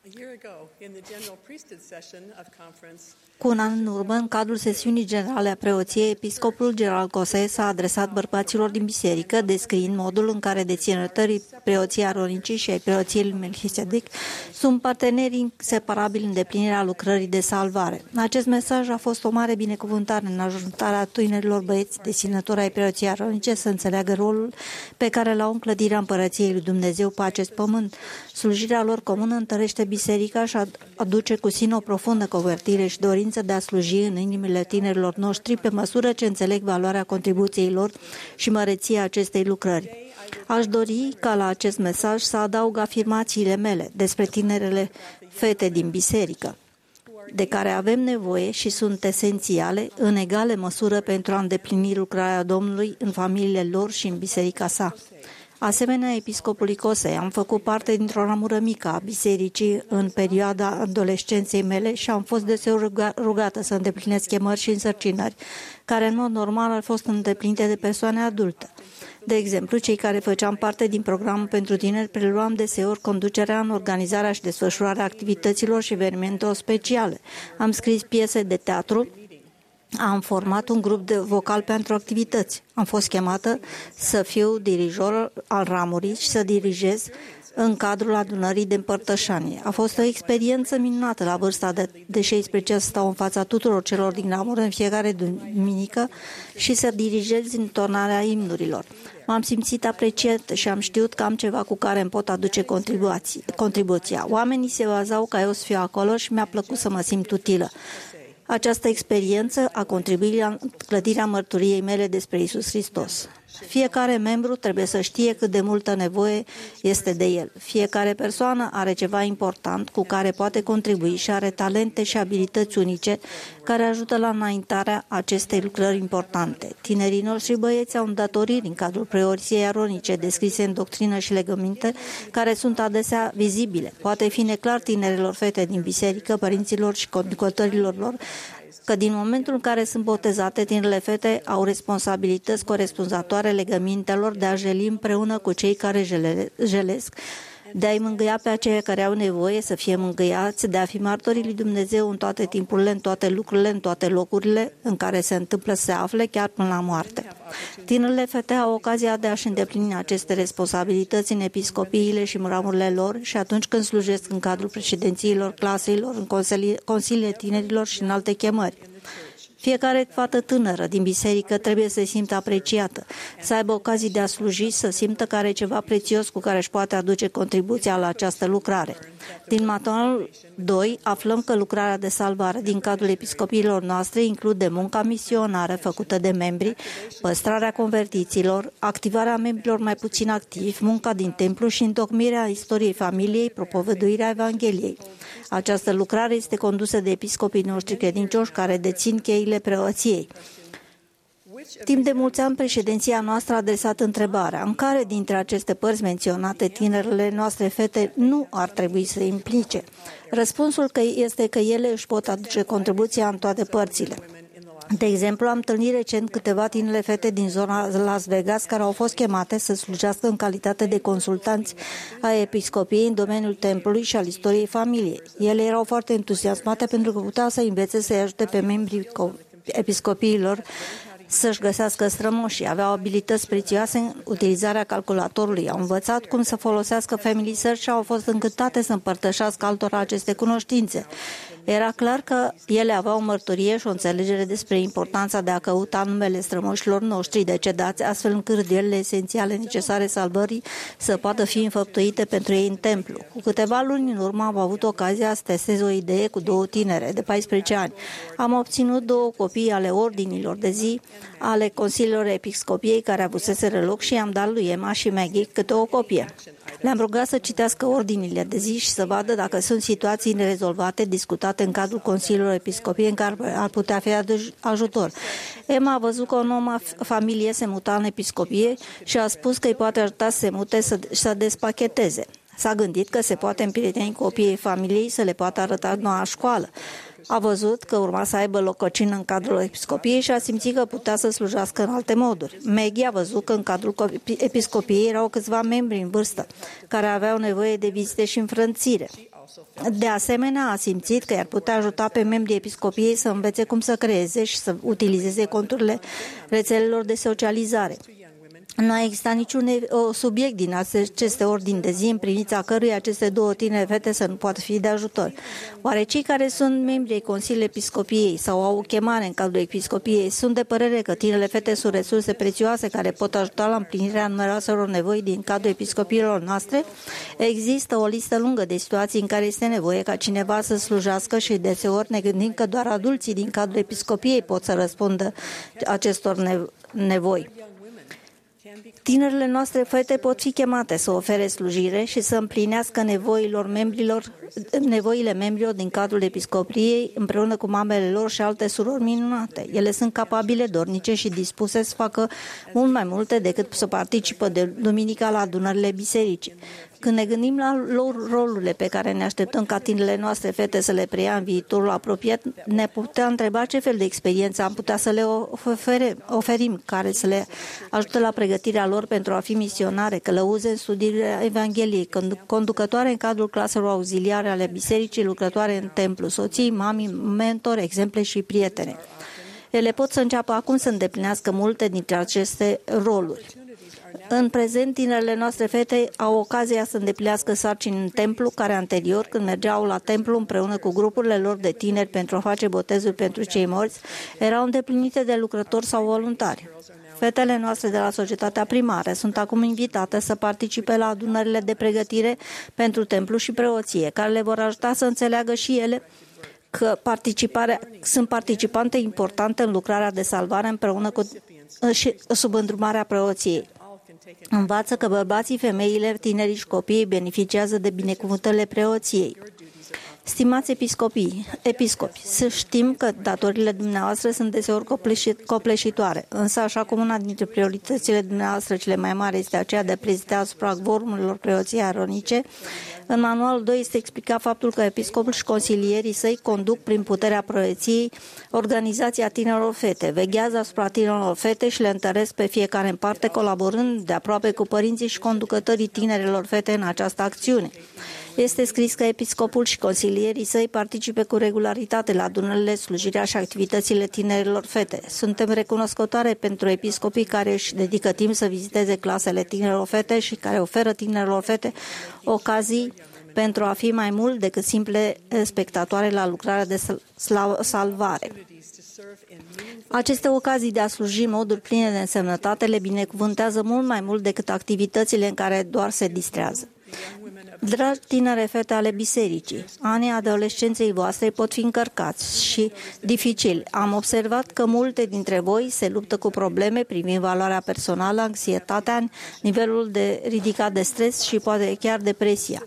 Cu un an în urmă, în cadrul sesiunii generale a preoției, episcopul general Cosei s-a adresat bărbaților din biserică, descriind modul în care deținătorii preoției aronicii și ai preoției lui Melchisedec sunt parteneri inseparabili în îndeplinirea lucrării de salvare. Acest mesaj a fost o mare binecuvântare în ajutarea tinerilor băieți deținători ai preoției aronice să înțeleagă rolul pe care l-au în clădirea împărăției lui Dumnezeu pe acest pământ. Slujirea lor comună întărește biserica și aduce cu sine o profundă convertire și dorință de a sluji în inimile tinerilor noștri pe măsură ce înțeleg valoarea contribuției lor și măreția acestei lucrări. Aș dori ca la acest mesaj să adaug afirmațiile mele despre tinerele fete din biserică, de care avem nevoie și sunt esențiale în egale măsură pentru a îndeplini lucrarea Domnului în familiile lor și în biserica sa. Asemenea episcopului Cosei, am făcut parte dintr-o ramură mică a bisericii în perioada adolescenței mele și am fost deseori rugată să îndeplinesc chemări și însărcinări, care în mod normal au fost îndeplinite de persoane adulte. De exemplu, cei care făceam parte din programul pentru tineri preluam deseori conducerea în organizarea și desfășurarea activităților și evenimentelor speciale. Am scris piese de teatru, am format un grup de vocal pentru activități. Am fost chemată să fiu dirijor al ramurii și să dirigez în cadrul adunării de împărtășanie. A fost o experiență minunată la vârsta de, de șaisprezece ani să stau în fața tuturor celor din ramură în fiecare duminică și să dirigez întonarea imnurilor. M-am simțit apreciată și am știut că am ceva cu care îmi pot aduce contribuția. Oamenii se bazau ca eu să fiu acolo și mi-a plăcut să mă simt utilă. Această experiență a contribuit la clădirea mărturiei mele despre Iisus Hristos. Fiecare membru trebuie să știe cât de multă nevoie este de el. Fiecare persoană are ceva important cu care poate contribui și are talente și abilități unice care ajută la înaintarea acestei lucrări importante. Tinerii noștri băieți au îndatoriri în cadrul preoției aronice descrise în doctrină și legăminte, care sunt adesea vizibile. Poate fi neclar tinerilor fete din biserică, părinților și conducătorilor lor, că din momentul în care sunt botezate, tinerele fete au responsabilități corespunzătoare legămintelor de a jeli împreună cu cei care jele, jelesc, de a-i mângâia pe aceia care au nevoie să fie mângâiați, de a fi martorii lui Dumnezeu în toate timpurile, în toate lucrurile, în toate locurile în care se întâmplă să se afle, chiar până la moarte. Tinerele fete au ocazia de a-și îndeplini aceste responsabilități în episcopiile și în ramurile lor și atunci când slujesc în cadrul președințiilor claselor, în consiliile tinerilor și în alte chemări. Fiecare fată tânără din biserică trebuie să se simtă apreciată, să aibă ocazii de a sluji, să simtă că are ceva prețios cu care își poate aduce contribuția la această lucrare. Din manualul doi aflăm că lucrarea de salvare din cadrul episcopiilor noastre include munca misionară făcută de membri, păstrarea convertiților, activarea membrilor mai puțin activi, munca din templu și întocmirea istoriei familiei, propovăduirea Evangheliei. Această lucrare este condusă de episcopii noștri credincioși care dețin cheile preoției. Timp de mulți ani, președinția noastră a adresat întrebarea în care dintre aceste părți menționate tinerele noastre fete nu ar trebui să se implice. Răspunsul că este că ele își pot aduce contribuția în toate părțile. De exemplu, am întâlnit recent câteva tinere fete din zona Las Vegas care au fost chemate să slujească în calitate de consultanți ai episcopiei în domeniul templului și al istoriei familiei. Ele erau foarte entuziasmate pentru că puteau să învețe să-i ajute pe membrii episcopiilor să-și găsească strămoșii, aveau abilități prețioase în utilizarea calculatorului, au învățat cum să folosească Family Search și au fost încântate să împărtășească altora aceste cunoștințe. Era clar că ele aveau o mărturie și o înțelegere despre importanța de a căuta numele strămoșilor noștri decedați, astfel încât rânduielile esențiale necesare salvării să poată fi înfăptuite pentru ei în templu. Cu câteva luni în urmă am avut ocazia să testez o idee cu două tinere de paisprezece ani. Am obținut două copii ale ordinilor de zi ale consiliilor episcopiei care avuseseră loc și i-am dat lui Emma și Maggie câte o copie. Le-am rugat să citească ordinile de zi și să vadă dacă sunt situații nerezolvate discutate în cadrul consiliilor episcopiei în care ar putea fi ajutor. Emma a văzut că o nouă familie se muta în episcopie și a spus că îi poate ajuta să se mute și să, să despacheteze. S-a gândit că se poate împrieteni cu copiii familiei să le poată arăta noua școală. A văzut că urma să aibă loc o cină în cadrul episcopiei și a simțit că putea să slujească în alte moduri. Maggie a văzut că în cadrul episcopiei erau câțiva membri în vârstă care aveau nevoie de vizite și înfrănțire. De asemenea, a simțit că i-ar putea ajuta pe membrii episcopiei să învețe cum să creeze și să utilizeze conturile rețelelor de socializare. Nu a existat niciun subiect din aceste ordini de zi în privința căruia aceste două tinere fete să nu poată fi de ajutor. Oare cei care sunt membri ai Consiliului Episcopiei sau au o chemare în cadrul Episcopiei sunt de părere că tinerele fete sunt resurse prețioase care pot ajuta la împlinirea numeroaselor nevoi din cadrul episcopiilor noastre? Există o listă lungă de situații în care este nevoie ca cineva să slujească și deseori ne gândim că doar adulții din cadrul Episcopiei pot să răspundă acestor nevoi. Tinerile noastre fete pot fi chemate să ofere slujire și să împlinească nevoilor membrilor, nevoile membrilor din cadrul episcopiei împreună cu mamele lor și alte surori minunate. Ele sunt capabile, dornice și dispuse să facă mult mai multe decât să participă de duminica la adunările bisericii. Când ne gândim la rolurile pe care ne așteptăm ca tinerile noastre fete să le preia în viitorul apropiat, ne putea întreba ce fel de experiență am putea să le ofere, oferim, care să le ajute la pregătirea lor pentru a fi misionare, călăuze în studiile Evangheliei, conducătoare în cadrul claselor auxiliare ale bisericii, lucrătoare în templu, soții, mami, mentori, exemple și prietene. Ele pot să înceapă acum să îndeplinească multe dintre aceste roluri. În prezent, tinerele noastre fete au ocazia să îndeplinească sarcini în templu, care anterior, când mergeau la templu împreună cu grupurile lor de tineri pentru a face botezuri pentru cei morți, erau îndeplinite de lucrători sau voluntari. Fetele noastre de la societatea primară sunt acum invitate să participe la adunările de pregătire pentru templu și preoție, care le vor ajuta să înțeleagă și ele că participarea, sunt participante importante în lucrarea de salvare împreună cu și sub îndrumarea preoției. Învață că bărbații, femeile, tinerii și copiii beneficiază de binecuvântările preoției. Stimați episcopii, episcopi, să știm că datorile dumneavoastră sunt deseori copleșitoare, însă așa cum una dintre prioritățile dumneavoastră cele mai mari este aceea de a prezida asupra vormurilor preoției aronice, în manualul doi este explicat faptul că episcopul și consilierii săi conduc prin puterea preoției organizația tinerilor fete, veghează asupra tinerilor fete și le întăresc pe fiecare în parte, colaborând de aproape cu părinții și conducătorii tinerilor fete în această acțiune. Este scris că episcopul și consilierii săi participe cu regularitate la adunările, slujirea și activitățile tinerilor fete. Suntem recunoscătoare pentru episcopii care își dedică timp să viziteze clasele tinerilor fete și care oferă tinerilor fete ocazii pentru a fi mai mult decât simple spectatoare la lucrarea de salvare. Aceste ocazii de a sluji în moduri pline de însemnătate le binecuvântează mult mai mult decât activitățile în care doar se distrează. Dragi tinere fete ale bisericii, anii adolescenței voastre pot fi încărcați și dificili. Am observat că multe dintre voi se luptă cu probleme privind valoarea personală, anxietatea, nivelul de ridicat de stres și poate chiar depresia.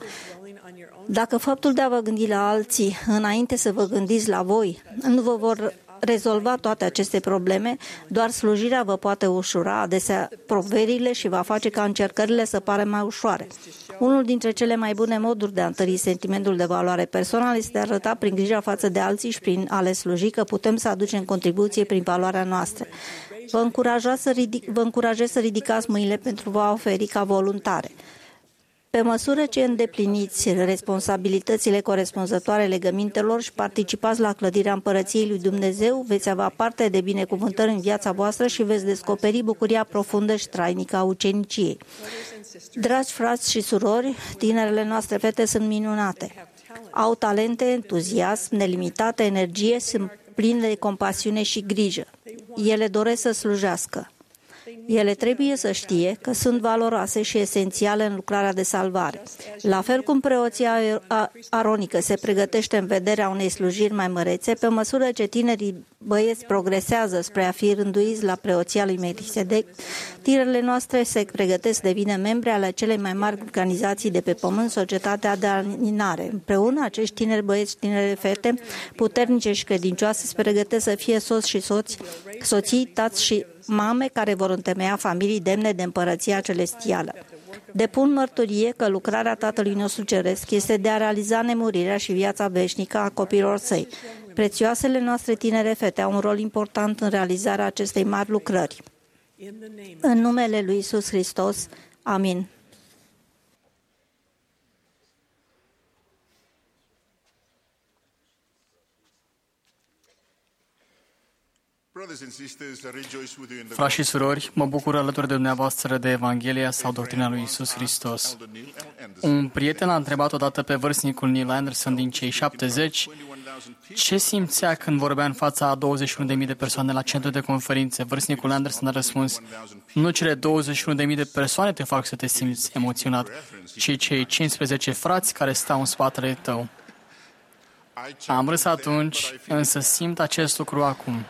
Dacă faptul de a vă gândi la alții înainte să vă gândiți la voi nu vă vor rezolva toate aceste probleme, doar slujirea vă poate ușura adesea proverile și va face ca încercările să pară mai ușoare. Unul dintre cele mai bune moduri de a întări sentimentul de valoare personală este de a arăta prin grija față de alții și prin a le sluji că putem să aducem contribuție prin valoarea noastră. Vă încurajez să, ridic, vă încurajez să ridicați mâinile pentru a oferi ca voluntare. Pe măsură ce îndepliniți responsabilitățile corespunzătoare legămintelor și participați la clădirea Împărăției lui Dumnezeu, veți avea parte de binecuvântări în viața voastră și veți descoperi bucuria profundă și trainică a uceniciei. Dragi frați și surori, tinerele noastre fete sunt minunate. Au talente, entuziasm, nelimitate, energie, sunt pline de compasiune și grijă. Ele doresc să slujească. Ele trebuie să știe că sunt valoroase și esențiale în lucrarea de salvare. La fel cum preoția aronică se pregătește în vederea unei slujiri mai mărețe, pe măsură ce tinerii băieți progresează spre a fi rânduiți la preoția lui Melchisedec, tinerile noastre se pregătesc să devină membre ale celei mai mari organizații de pe pământ, societatea de alinare. Împreună, acești tineri băieți și tinere fete, puternice și credincioase, se pregătesc să fie soți și soți, soții, tați și mame care vor întemeia familii demne de împărăția celestială. Depun mărturie că lucrarea Tatălui nostru Ceresc este de a realiza nemurirea și viața veșnică a copiilor săi. Prețioasele noastre tinere fete au un rol important în realizarea acestei mari lucrări. În numele lui Iisus Hristos. Amin. Frați și surori, mă bucur alături de dumneavoastră de Evanghelia sau doctrina lui Iisus Hristos. Un prieten a întrebat odată pe vârstnicul Neil Anderson din cei șaptezeci ce simțea când vorbea în fața a douăzeci și unu de mii de persoane la centru de conferințe. Vârstnicul Anderson a răspuns: nu cele douăzeci și unu de mii de persoane te fac să te simți emoționat, ci cei cincisprezece frați care stau în spatele tău. Am râs atunci, însă simt acest lucru acum.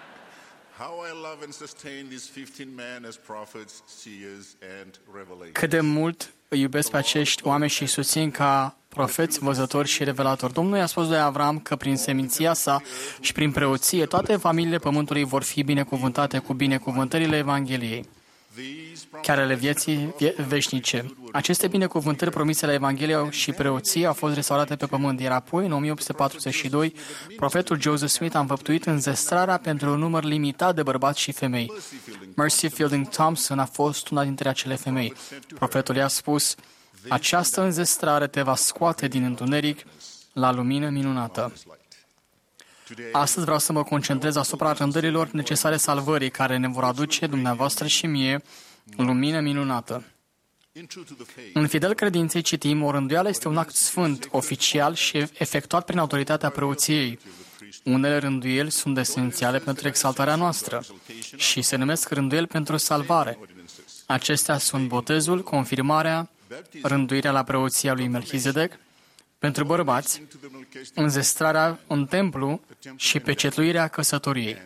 Cât de mult îi iubesc pe acești oameni și îi susțin ca profeți, văzători și revelatori. Domnul i-a spus lui Avram că prin seminția sa și prin preoție toate familiile pământului vor fi binecuvântate cu binecuvântările Evangheliei, chiar ale vieții veșnice. Aceste binecuvântări promise la Evanghelie și preoție au fost restaurate pe pământ, iar apoi, în o mie opt sute patruzeci și doi, profetul Joseph Smith a înfăptuit înzestrarea pentru un număr limitat de bărbați și femei. Mercy Fielding Thompson a fost una dintre acele femei. Profetul i-a spus: această înzestrare te va scoate din întuneric la lumină minunată. Astăzi vreau să mă concentrez asupra rândărilor necesare salvării, care ne vor aduce dumneavoastră și mie lumină minunată. În fidel credinței citim: o rânduială este un act sfânt, oficial și efectuat prin autoritatea preoției. Unele rânduieli sunt esențiale pentru exaltarea noastră și se numesc rânduieli pentru salvare. Acestea sunt botezul, confirmarea, rânduirea la preoția lui Melchizedec, pentru bărbați, înzestrarea în templu și pecetluirea căsătoriei.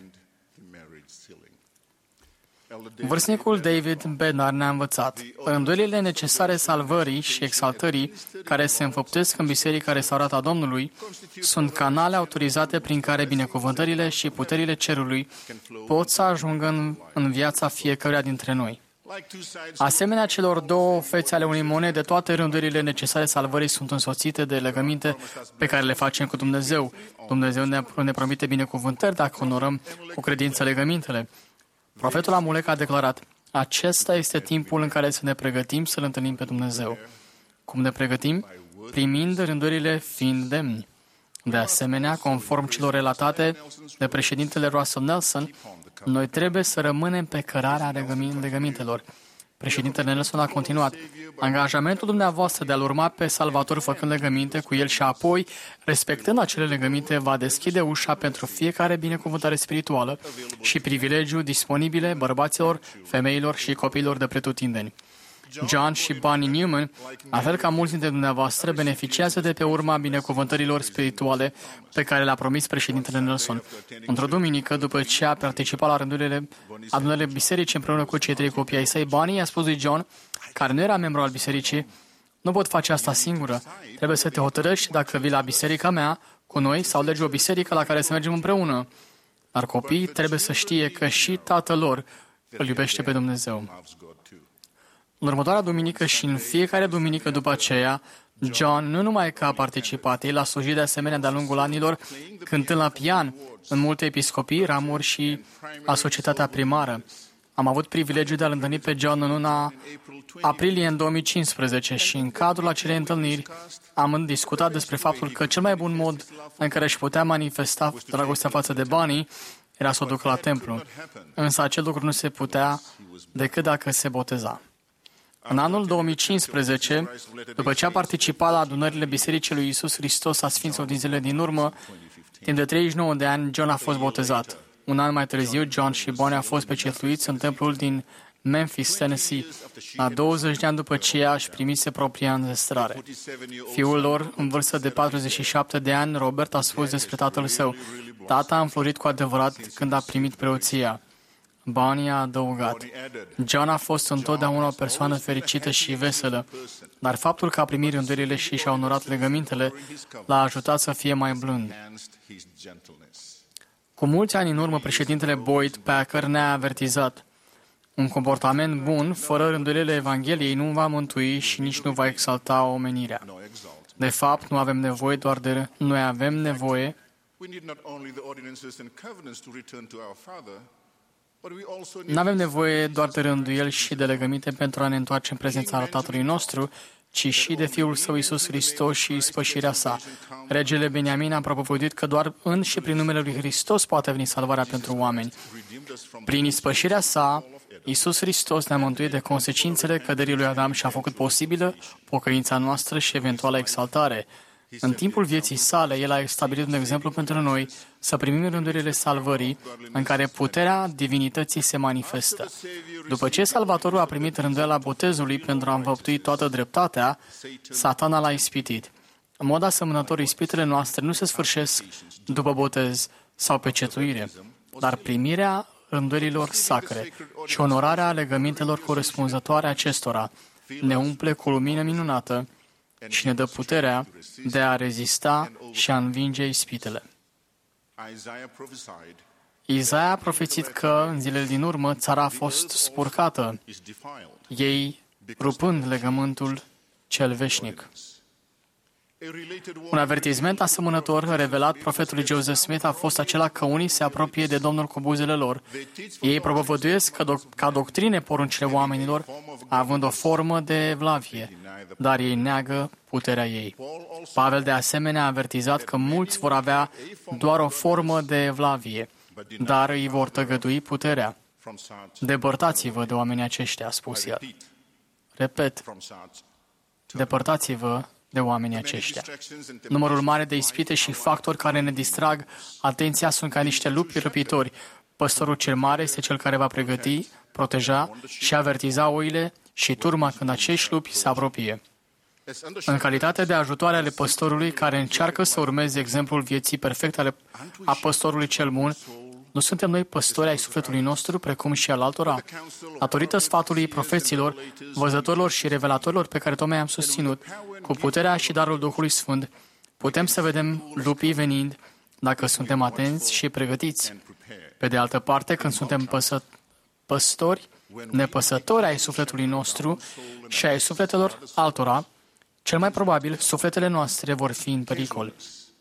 Vârstnicul David Bednar ne-a învățat: rânduielile necesare salvării și exaltării care se înfăptuiesc în Biserica Restaurată a Domnului sunt canale autorizate prin care binecuvântările și puterile cerului pot să ajungă în, în viața fiecăruia dintre noi. Asemenea celor două fețe ale unei monede, toate rânduielile necesare salvării sunt însoțite de legăminte pe care le facem cu Dumnezeu. Dumnezeu ne, ne promite binecuvântări dacă onorăm cu credință legămintele. Profetul Amulec a declarat: acesta este timpul în care să ne pregătim să-L întâlnim pe Dumnezeu. Cum ne pregătim? Primind rânduielile fiind demni. De asemenea, conform celor relatate de președintele Russell Nelson, noi trebuie să rămânem pe cărarea legămintelor. Președintele Nelson a continuat: angajamentul dumneavoastră de a-L urma pe Salvator făcând legăminte cu El și apoi, respectând acele legăminte, va deschide ușa pentru fiecare binecuvântare spirituală și privilegiu disponibile bărbaților, femeilor și copiilor de pretutindeni. John și Bonnie Newman, la fel ca mulți dintre dumneavoastră, beneficiază de pe urma binecuvântărilor spirituale pe care le-a promis președintele Nelson. Într-o duminică, după ce a participat la rândurile adunările bisericii împreună cu cei trei copii ai săi, Bonnie i-a spus lui John, care nu era membru al bisericii: nu pot face asta singură. Trebuie să te hotărăști dacă vii la biserica mea cu noi sau legi o biserică la care să mergem împreună. Dar copiii trebuie să știe că și tatăl lor îl iubește pe Dumnezeu. În următoarea duminică și în fiecare duminică după aceea, John nu numai că a participat, el a slujit de asemenea de-a lungul anilor, cântând la pian în multe episcopii, ramuri și la societatea primară. Am avut privilegiul de a-l întâlni pe John în luna aprilie în două mii cincisprezece și în cadrul acelei întâlniri am discutat despre faptul că cel mai bun mod în care își putea manifesta dragostea față de Bonnie era să o ducă la templu. Însă acel lucru nu se putea decât dacă se boteza. În anul două mii cincisprezece, după ce a participat la adunările Bisericii lui Iisus Hristos a Sfinților din zilele din urmă, timp de treizeci și nouă de ani, John a fost botezat. Un an mai târziu, John și Bonnie au fost pecetluiți în templul din Memphis, Tennessee, la douăzeci de ani după ce ea își primise propria înzestrare. Fiul lor, în vârstă de patruzeci și șapte de ani, Robert, a spus despre tatăl său: tata a înflorit cu adevărat când a primit preoția. Bonnie a adăugat: John a fost întotdeauna o persoană fericită și veselă, dar faptul că a primit rânduielile și și-a onorat legămintele l-a ajutat să fie mai blând. Cu mulți ani în urmă, președintele Boyd Packer ne-a avertizat: un comportament bun, fără rânduielile Evangheliei, nu va mântui și nici nu va exalta omenirea. De fapt, nu avem nevoie doar de... Noi avem nevoie Nu avem nevoie doar de rânduieli și de legăminte pentru a ne întoarce în prezența Tatălui nostru, ci și de Fiul Său Iisus Hristos și ispășirea sa. Regele Beniamin a propovăduit că doar în și prin numele Lui Hristos poate veni salvarea pentru oameni. Prin ispășirea sa, Iisus Hristos ne-a mântuit de consecințele căderii lui Adam și a făcut posibilă pocăința noastră și eventuală exaltare. În timpul vieții sale, El a stabilit un exemplu pentru noi să primim rândurile salvării în care puterea divinității se manifestă. După ce Salvatorul a primit rânduiala botezului pentru a înfăptui toată dreptatea, Satana l-a ispitit. În mod asemănător, ispitele noastre nu se sfârșesc după botez sau pecetuire, dar primirea rânduielilor sacre și onorarea legămintelor corespunzătoare acestora ne umple cu lumină minunată și ne dă puterea de a rezista și a învinge ispitele. Isaia a profețit că în zilele din urmă țara a fost spurcată, ei rupând legământul cel veșnic. Un avertisment asemănător revelat profetului Joseph Smith a fost acela că unii se apropie de Domnul cu buzele lor. Ei propovăduiesc că doc- ca doctrine poruncile oamenilor, având o formă de evlavie, dar ei neagă puterea ei. Pavel de asemenea a avertizat că mulți vor avea doar o formă de evlavie, dar îi vor tăgădui puterea. Depărtați-vă de oamenii aceștia, a spus el. Repet, depărtați-vă de oamenii aceștia. Numărul mare de ispite și factori care ne distrag atenția sunt ca niște lupi răpitori. Păstorul cel mare este cel care va pregăti, proteja și avertiza oile și turma când acești lupi se apropie. În calitate de ajutoare ale păstorului care încearcă să urmeze exemplul vieții perfecte ale a păstorului cel bun, nu suntem noi păstori ai sufletului nostru, precum și al altora? Datorită sfatului profeților, văzătorilor și revelatorilor pe care tocmai am susținut, cu puterea și darul Duhului Sfânt, putem să vedem lupii venind dacă suntem atenți și pregătiți. Pe de altă parte, când suntem păsă, păstori, nepăsători ai sufletului nostru și ai sufletelor altora, cel mai probabil sufletele noastre vor fi în pericol.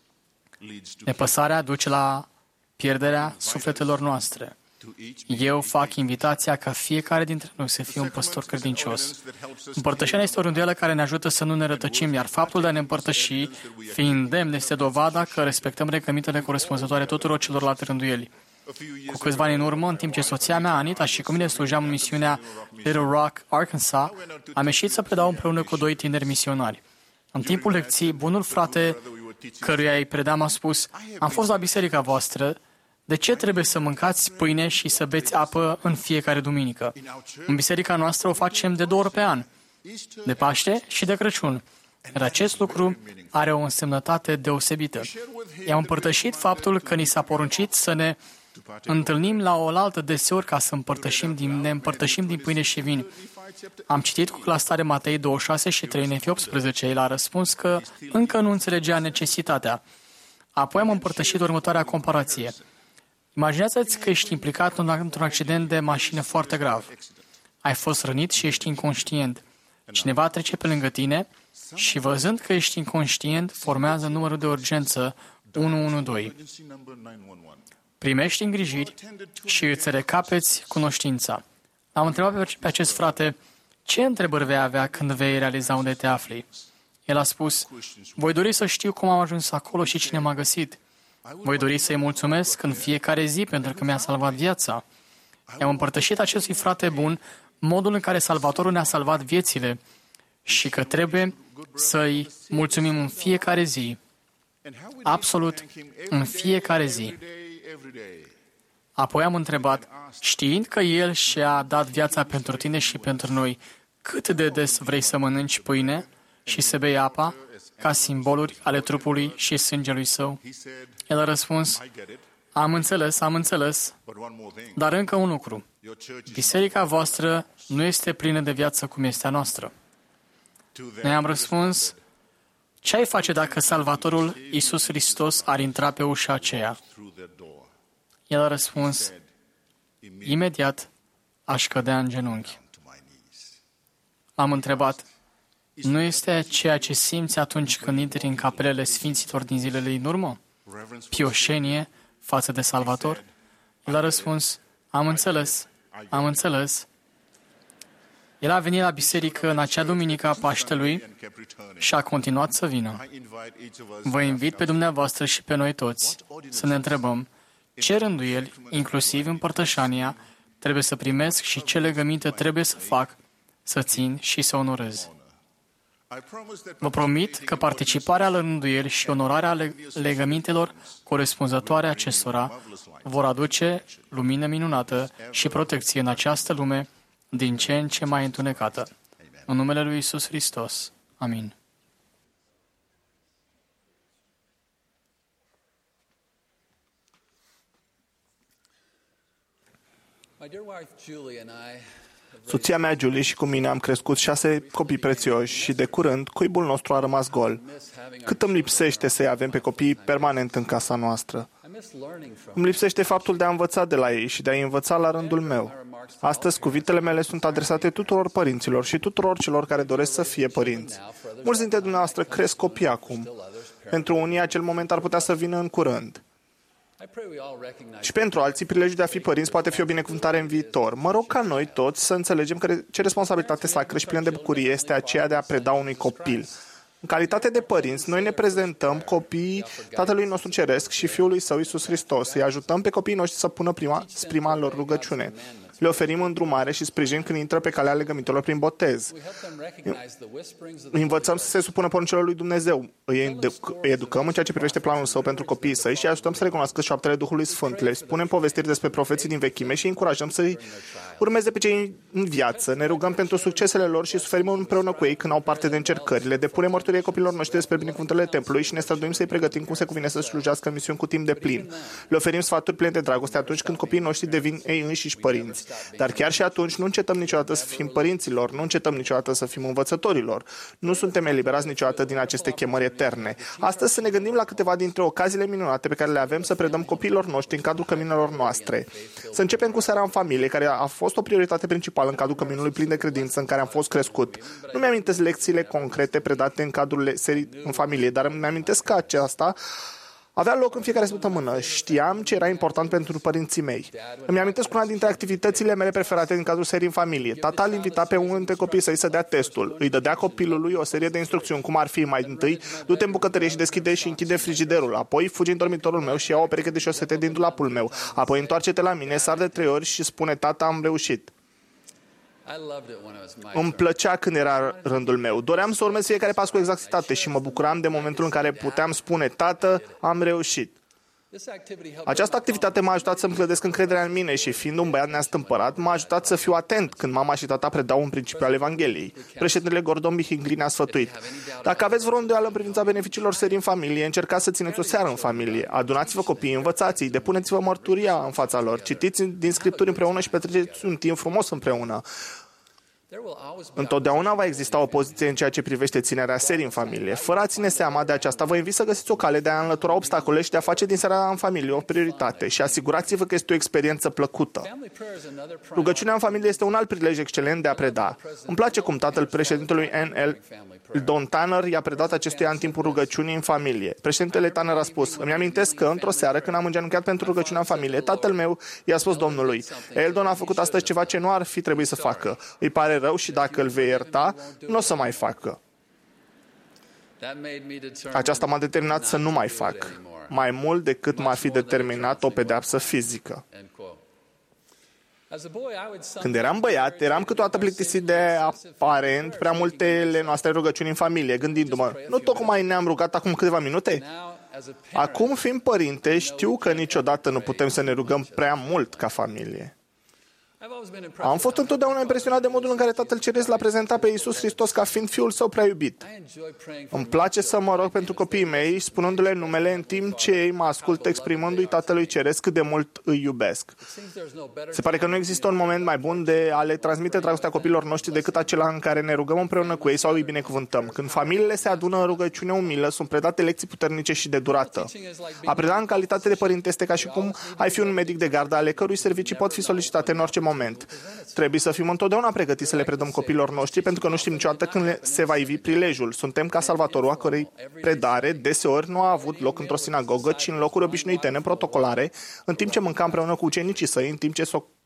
Nepăsarea duce la pierderea sufletelor noastre. Eu fac invitația ca fiecare dintre noi să fie un păstor credincios. Împărtășania este o rânduială care ne ajută să nu ne rătăcim, iar faptul de a ne împărtăși, fiind demn, este dovada că respectăm recămintele corespunzătoare tuturor celorlalte rânduieli. Cu câțiva ani în urmă, în timp ce soția mea, Anita, și cu mine slujeam în misiunea Little Rock, Arkansas, am ieșit să predau împreună cu doi tineri misionari. În timpul lecției, bunul frate căruia îi predam a spus: am fost la biserica voastră, de ce trebuie să mâncați pâine și să beți apă în fiecare duminică? În biserica noastră o facem de două ori pe an, de Paște și de Crăciun. Iar acest lucru are o însemnătate deosebită. I-am împărtășit faptul că ni s-a poruncit să ne întâlnim la oaltă deseori ca să împărtășim din, ne împărtășim din pâine și vin. Am citit cu clasare Matei douăzeci și șase și trei Nefi optsprezece. El a răspuns că încă nu înțelegea necesitatea. Apoi am împărtășit următoarea comparație. Imaginează-ți că ești implicat într-un accident de mașină foarte grav. Ai fost rănit și ești inconștient. Cineva trece pe lângă tine și văzând că ești inconștient, formează numărul de urgență unu unu doi. Primești îngrijiri și îți recapeți cunoștința. Am întrebat pe acest frate, ce întrebări vei avea când vei realiza unde te afli? El a spus, voi dori să știu cum am ajuns acolo și cine m-a găsit. Voi dori să-i mulțumesc în fiecare zi pentru că mi-a salvat viața. I-am împărtășit acestui frate bun modul în care Salvatorul ne-a salvat viețile și că trebuie să-i mulțumim în fiecare zi, absolut în fiecare zi. Apoi am întrebat, știind că El și-a dat viața pentru tine și pentru noi, cât de des vrei să mănânci pâine și să bei apa ca simboluri ale trupului și sângelui Său? El a răspuns, am înțeles, am înțeles, dar încă un lucru. Biserica voastră nu este plină de viață cum este a noastră. Noi am răspuns, ce ai face dacă Salvatorul Iisus Hristos ar intra pe ușa aceea? El a răspuns, imediat aș cădea în genunchi. Am întrebat, nu este ceea ce simți atunci când intri în capelele sfinților din zilele din urmă? Pioșenie față de Salvator? El a răspuns, am înțeles, am înțeles. El a venit la biserică în acea duminică a Paștelui și a continuat să vină. Vă invit pe dumneavoastră și pe noi toți să ne întrebăm ce rânduieli, inclusiv împărtășania, trebuie să primesc și ce legăminte trebuie să fac, să țin și să onorez. Vă promit că participarea la rânduieli și onorarea legămintelor corespunzătoare acestora vor aduce lumină minunată și protecție în această lume din ce în ce mai întunecată. În numele lui Iisus Hristos. Amin. Soția mea, Julie, și cu mine am crescut șase copii prețioși și de curând cuibul nostru a rămas gol. Cât îmi lipsește să-i avem pe copii permanent în casa noastră. Îmi lipsește faptul de a învăța de la ei și de a-i învăța la rândul meu. Astăzi, cuvintele mele sunt adresate tuturor părinților și tuturor celor care doresc să fie părinți. Mulți dintre dumneavoastră cresc copii acum. Pentru unii, acel moment ar putea să vină în curând. Și pentru alții, prilejul de a fi părinți poate fi o binecuvântare în viitor. Mă rog ca noi toți să înțelegem că ce responsabilitate sacră și plină de bucurie este aceea de a preda unui copil. În calitate de părinți, noi ne prezentăm copiii Tatălui nostru Ceresc și Fiului Său, Iisus Hristos. Îi ajutăm pe copiii noștri să pună prima, prima lor rugăciune. Le oferim îndrumare și sprijin când intră pe calea legămintelor prin botez. Îi învățăm să se supună poruncilor lui Dumnezeu. Îi educăm în ceea ce privește planul Său pentru copiii Săi și îi ajutăm să recunoască șoaptele Duhului Sfânt. Le spunem povestiri despre profeții din vechime și îi încurajăm să-i urmeze pe cei în viață. Ne rugăm pentru succesele lor și suferim împreună cu ei când au parte de încercări. Le depunem mărturie copiilor noștri despre binecuvântările templului și ne străduim să-i pregătim cum se cuvine să slujească în misiuni cu timp de plin. Le oferim sfaturi pline de dragoste atunci când copiii noștri devin ei înșiși părinți. Dar chiar și atunci nu încetăm niciodată să fim părinților, nu încetăm niciodată să fim învățătorilor. Nu suntem eliberați niciodată din aceste chemări eterne. Astăzi să ne gândim la câteva dintre ocaziile minunate pe care le avem să predăm copiilor noștri în cadrul căminelor noastre. Să începem cu seara în familie, care a fost o prioritate principală în cadrul căminului plin de credință în care am fost crescut. Nu mi-amintesc lecțiile concrete predate în cadrul serii în familie, dar îmi amintesc că aceasta avea loc în fiecare săptămână. Știam ce era important pentru părinții mei. Îmi amintesc una dintre activitățile mele preferate din cadrul serii în familie. Tata îl invita pe unul dintre copii să-i să dea testul. Îi dădea copilului o serie de instrucțiuni, cum ar fi mai întâi: du-te în bucătărie și deschide și închide frigiderul. Apoi fugi în dormitorul meu și ia o pereche de șosete din dulapul meu. Apoi întoarce-te la mine, sar de trei ori și spune: tata, am reușit. Îmi plăcea când era rândul meu. Doream să urmez fiecare pas cu exactitate și mă bucuram de momentul în care puteam spune: tată, am reușit. Această activitate m-a ajutat să-mi clădesc încrederea în mine și, fiind un băiat neastâmpărat, m-a ajutat să fiu atent când mama și tata predau un principiu al Evangheliei. Președintele Gordon B. Hinckley ne-a sfătuit: dacă aveți vreo îndoială în privința beneficiilor serii în familie, încercați să țineți o seară în familie. Adunați-vă copiii, învățați-i, depuneți-vă mărturia în fața lor, citiți din Scripturi împreună și petreceți un timp frumos împreună. Întotdeauna va exista o poziție în ceea ce privește ținerea serii în familie. Fără a ține seama de aceasta, vă invit să găsiți o cale de a înlătura obstacole și de a face din seara în familie o prioritate și asigurați-vă că este o experiență plăcută. Rugăciunea în familie este un alt prilej excelent de a preda. Îmi place cum tatăl președintelui N L Don Tanner i-a predat acestuia în timpul rugăciunii în familie. Președintele Tanner a spus: îmi amintesc că într-o seară, când am îngenunchiat pentru rugăciunea în familie, tatăl meu i-a spus Domnului: Eldon a făcut astăzi ceva ce nu ar fi trebuit să facă. Îi pare rău și dacă îl vei ierta, nu o să mai facă. Aceasta m-a determinat să nu mai fac, mai mult decât m-ar fi determinat o pedeapsă fizică. Când eram băiat, eram câteodată plictisit de aparent prea multele noastre rugăciuni în familie, gândindu-mă: nu tocmai ne-am rugat acum câteva minute? Acum, fiind părinte, știu că niciodată nu putem să ne rugăm prea mult ca familie. Am fost întotdeauna impresionat de modul în care Tatăl Ceresc l-a prezentat pe Iisus Hristos ca fiind Fiul Său prea iubit. Îmi place să mă rog pentru copiii mei, spunându-le numele, în timp ce ei mă ascultă exprimându-i Tatălui Ceresc cât de mult îi iubesc. Se pare că nu există un moment mai bun de a le transmite dragostea copiilor noștri decât acela în care ne rugăm împreună cu ei sau îi binecuvântăm. Când familiile se adună în rugăciune umilă, sunt predate lecții puternice și de durată. A preda în calitate de părinte este ca și cum ai fi un medic de gardă, ale cărui servicii pot fi solicitate în orice moment. Trebuie să fim întotdeauna pregătiți să le predăm copiilor noștri, pentru că nu știm niciodată când se va ivi prilejul. Suntem ca Salvatorul, a cărei predare deseori nu a avut loc într-o sinagogă, ci în locuri obișnuite, neprotocolare, în timp ce mânca împreună cu ucenicii săi, în timp ce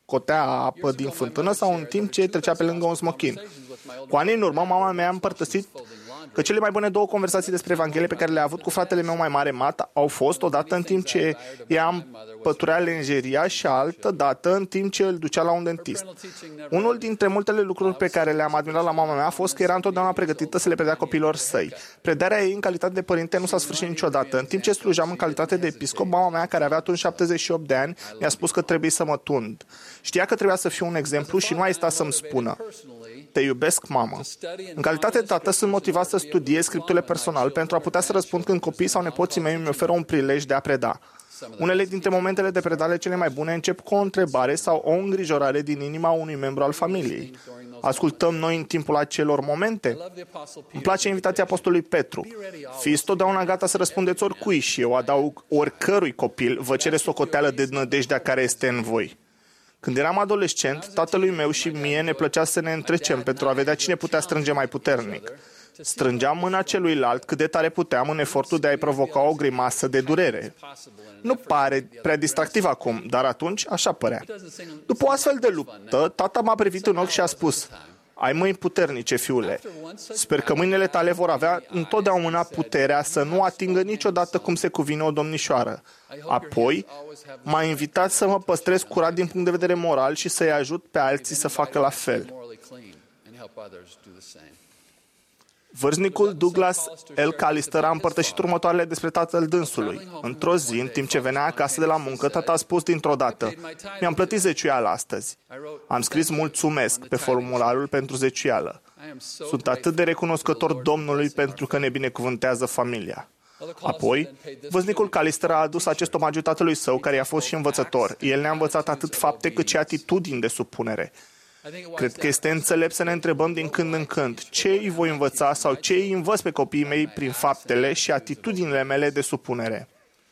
scotea apă din fântână sau în timp ce trecea pe lângă un smochin. Cu ani în urmă, mama mea a împărtășit că cele mai bune două conversații despre Evanghelie pe care le-a avut cu fratele meu mai mare, Matt, au fost odată în timp ce ea împăturea lenjeria și altă dată în timp ce îl ducea la un dentist. Unul dintre multele lucruri pe care le-am admirat la mama mea a fost că era întotdeauna pregătită să le predea copiilor săi. Predarea ei în calitate de părinte nu s-a sfârșit niciodată. În timp ce slujam în calitate de episcop, mama mea, care avea atunci șaptezeci și opt de ani, mi-a spus că trebuie să mă tund. Știa că trebuia să fiu un exemplu și nu a ezita să-mi spună: te iubesc, mamă. În calitate de tată, sunt motivat să studiez scripturile personal pentru a putea să răspund când copiii sau nepoții mei îmi oferă un prilej de a preda. Unele dintre momentele de predare cele mai bune încep cu o întrebare sau o îngrijorare din inima unui membru al familiei. Ascultăm noi în timpul acelor momente? Îmi place invitația apostolului Petru. Fiți totdeauna gata să răspundeți oricui și eu adaug oricărui copil vă cere socoteală de nădejdea care este în voi. Când eram adolescent, tatălui meu și mie ne plăcea să ne întrecem pentru a vedea cine putea strânge mai puternic. Strângeam mâna celuilalt cât de tare puteam în efortul de a-i provoca o grimasă de durere. Nu pare prea distractiv acum, dar atunci așa părea. După o astfel de luptă, tata m-a privit în ochi și a spus: ai mâini puternice, fiule. Sper că mâinile tale vor avea întotdeauna puterea să nu atingă niciodată cum se cuvine o domnișoară. Apoi, m-a invitat să mă păstrez curat din punct de vedere moral și să-i ajut pe alții să facă la fel. Vârstnicul Douglas L. Callister a împărtășit următoarele despre tatăl dânsului. Într-o zi, în timp ce venea acasă de la muncă, tata a spus dintr-o dată: mi-am plătit zeciuiala astăzi. Am scris mulțumesc pe formularul pentru zeciuială. Sunt atât de recunoscător Domnului pentru că ne binecuvântează familia. Apoi, vârstnicul Callister a adus acest omagiu tatălui său, care i-a fost și învățător. El ne-a învățat atât fapte cât și atitudini de supunere. Cred că este înțelept să ne întrebăm din când în când ce îi voi învăța sau ce îi învăț pe copiii mei prin faptele și atitudinile mele de supunere.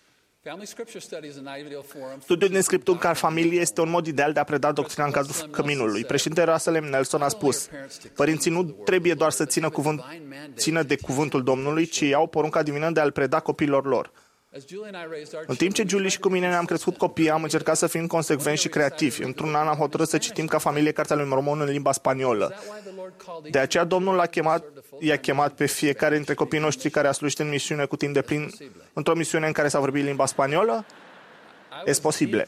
Studiul din scripturi ca familie este un mod ideal de a preda doctrina în cadrul căminului. Președintele Russell M. Nelson a spus: părinții nu trebuie doar să țină, cuvânt, țină de cuvântul Domnului, ci iau porunca divină de a-l preda copiilor lor. În timp ce Julie și cu mine ne-am crescut copii, am încercat să fim consecvenți și creativi. Într-un an am hotărât să citim ca familie Cartea lui Mormon în limba spaniolă. De aceea Domnul l-a chemat, i-a chemat pe fiecare dintre copiii noștri care a slujit în misiune cu timp de plin, într-o misiune în care s-a vorbit limba spaniolă. Este posibil.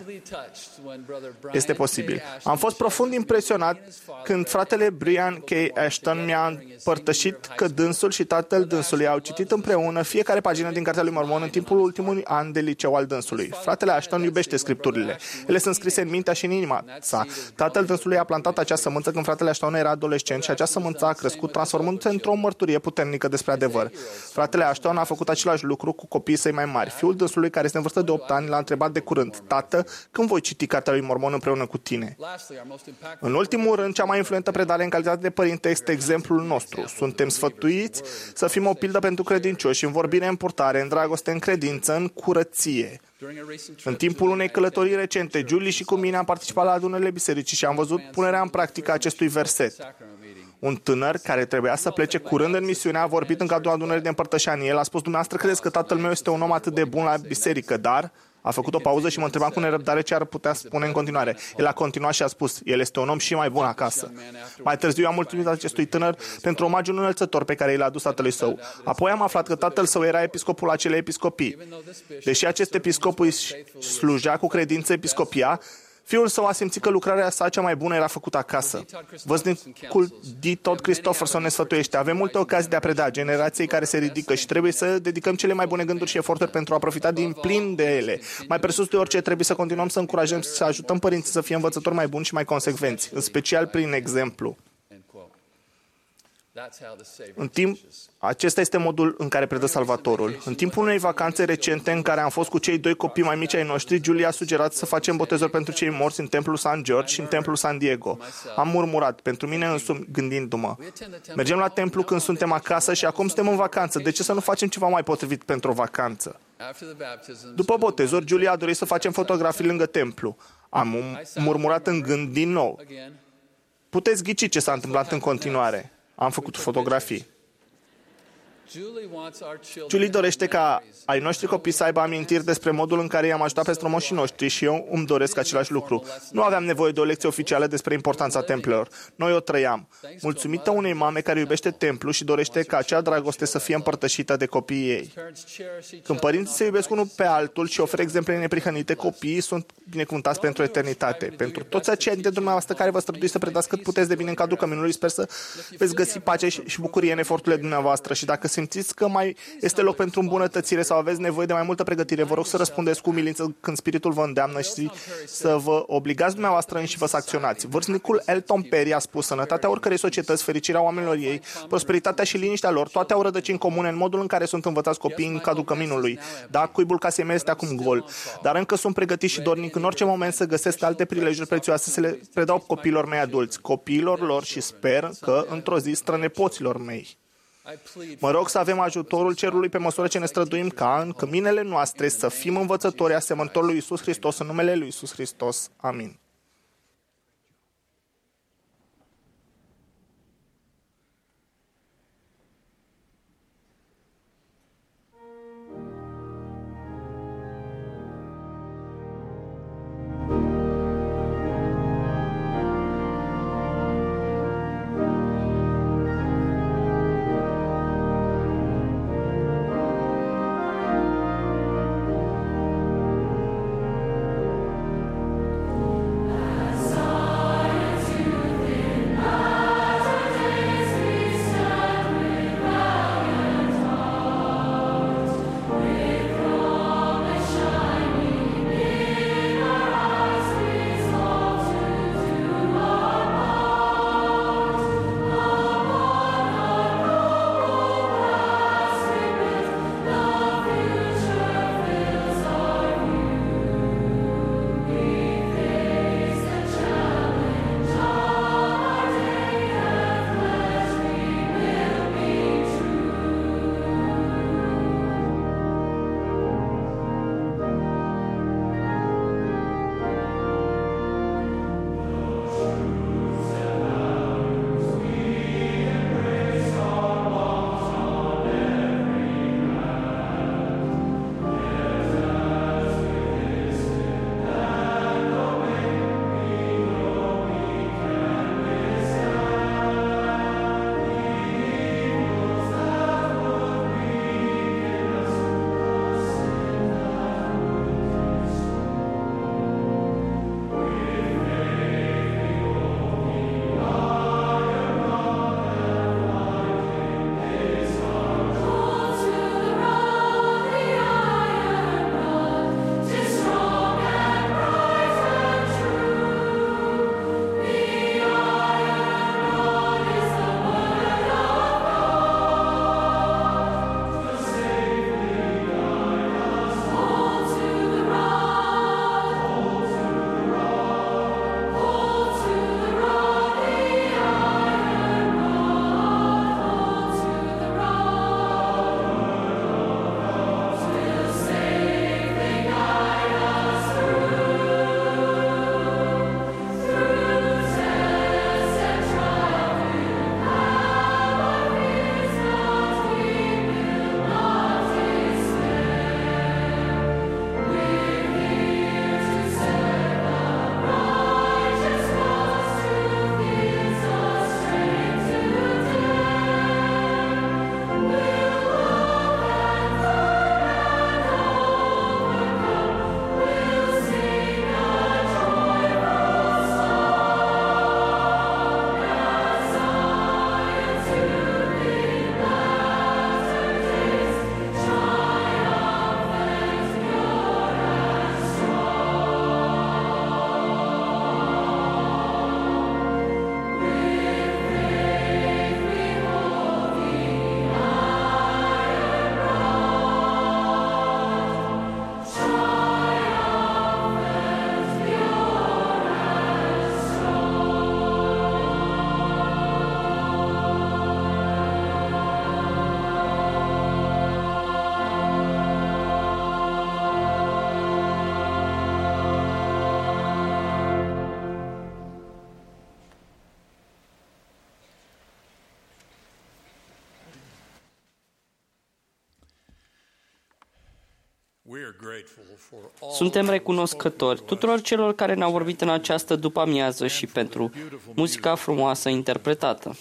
Este posibil. Am fost profund impresionat când fratele Brian K. Ashton mi-a împărtășit că dânsul și tatăl dânsului au citit împreună fiecare pagină din Cartea lui Mormon în timpul ultimului an de liceu al dânsului. Fratele Ashton iubește scripturile. Ele sunt scrise în mintea și în inima sa. Tatăl dânsului a plantat acea sămânță când fratele Ashton era adolescent și acea sămânță a crescut, transformându-se într-o mărturie puternică despre adevăr. Fratele Ashton a făcut același lucru cu copiii săi mai mari. Fiul dânsului, care este în vârstă de opt ani, l-a întrebat de curând: Tată, când voi citi Cartea lui Mormon împreună cu tine? În ultimul rând, cea mai influentă predare în calitate de părinte este exemplul nostru. Suntem sfătuiți să fim o pildă pentru credincioși în vorbire, în purtare, în dragoste, în credință, în curăție. În timpul unei călătorii recente, Julie și cu mine am participat la adunările bisericii și am văzut punerea în practică a acestui verset. Un tânăr care trebuia să plece curând în misiune a vorbit în cadrul adunării de împărtășanie. El a spus: dumneavoastră credeți că tatăl meu este un om atât de bun la biserică, dar... A făcut o pauză și mă întrebam cu nerăbdare ce ar putea spune în continuare. El a continuat și a spus: el este un om și mai bun acasă. Mai târziu am mulțumit acestui tânăr pentru omagiul înălțător pe care i l-a adus tatălui său. Apoi am aflat că tatăl său era episcopul acelei episcopii. Deși acest episcop îi slujea cu credință episcopia, fiul său a simțit că lucrarea sa cea mai bună era făcută acasă. Văznicul D. Todd Christofferson ne sfătuiește: avem multe ocazii de a preda generației care se ridică și trebuie să dedicăm cele mai bune gânduri și eforturi pentru a profita din plin de ele. Mai presus de orice, trebuie să continuăm să încurajăm și să ajutăm părinții să fie învățători mai buni și mai consecvenți, în special prin exemplu. În timp, acesta este modul în care predă Salvatorul. În timpul unei vacanțe recente în care am fost cu cei doi copii mai mici ai noștri, Julie a sugerat să facem botezuri pentru cei morți în templul San George și în templul San Diego. Am murmurat pentru mine însumi, gândindu-mă: mergem la templu când suntem acasă și acum suntem în vacanță. De ce să nu facem ceva mai potrivit pentru o vacanță? După botezuri, Julie a dorit să facem fotografii lângă templu. Am murmurat în gând din nou. Puteți ghici ce s-a întâmplat în continuare. Am făcut fotografii. Julie dorește ca ai noștri copii să aibă amintiri despre modul în care i-am ajutat pe strămoșii noștri și eu îmi doresc același lucru. Nu aveam nevoie de o lecție oficială despre importanța templelor. Noi o trăiam. Mulțumită unei mame care iubește templul și dorește ca acea dragoste să fie împărtășită de copiii ei. Când părinții se iubesc unul pe altul și oferă exemple neprihănite, copiii sunt binecuvântați pentru eternitate. Pentru toți aceia dintre dumneavoastră care vă străduiți să predați cât puteți de bine în cadrul căminului, sper să veți găsi pace și bucurie în eforturile dumneavoastră și dacă simțiți că mai este loc pentru îmbunătățire sau aveți nevoie de mai multă pregătire, vă rog să răspundeți cu umilință când Spiritul vă îndeamnă și să vă obligați dumneavoastră înși vă să acționați. Vârstnicul Elton Perry a spus: sănătatea oricărei societăți, fericirea oamenilor ei, prosperitatea și liniștea lor, toate au rădăcini comune în modul în care sunt învățați copiii în cadrul căminului. Da, cuibul casei mele este acum gol, dar încă sunt pregătiți și dornic în orice moment să găsesc alte prilejuri prețioase să le predau copiilor mei adulți, copiilor lor și sper că într-o zi strănepoților mei. Mă rog să avem ajutorul cerului pe măsură ce ne străduim ca în căminele noastre să fim învățători asemănători lui Iisus Hristos în numele lui Iisus Hristos. Amin. Suntem recunoscători tuturor celor care ne-au vorbit în această după-amiază și pentru muzica frumoasă interpretată.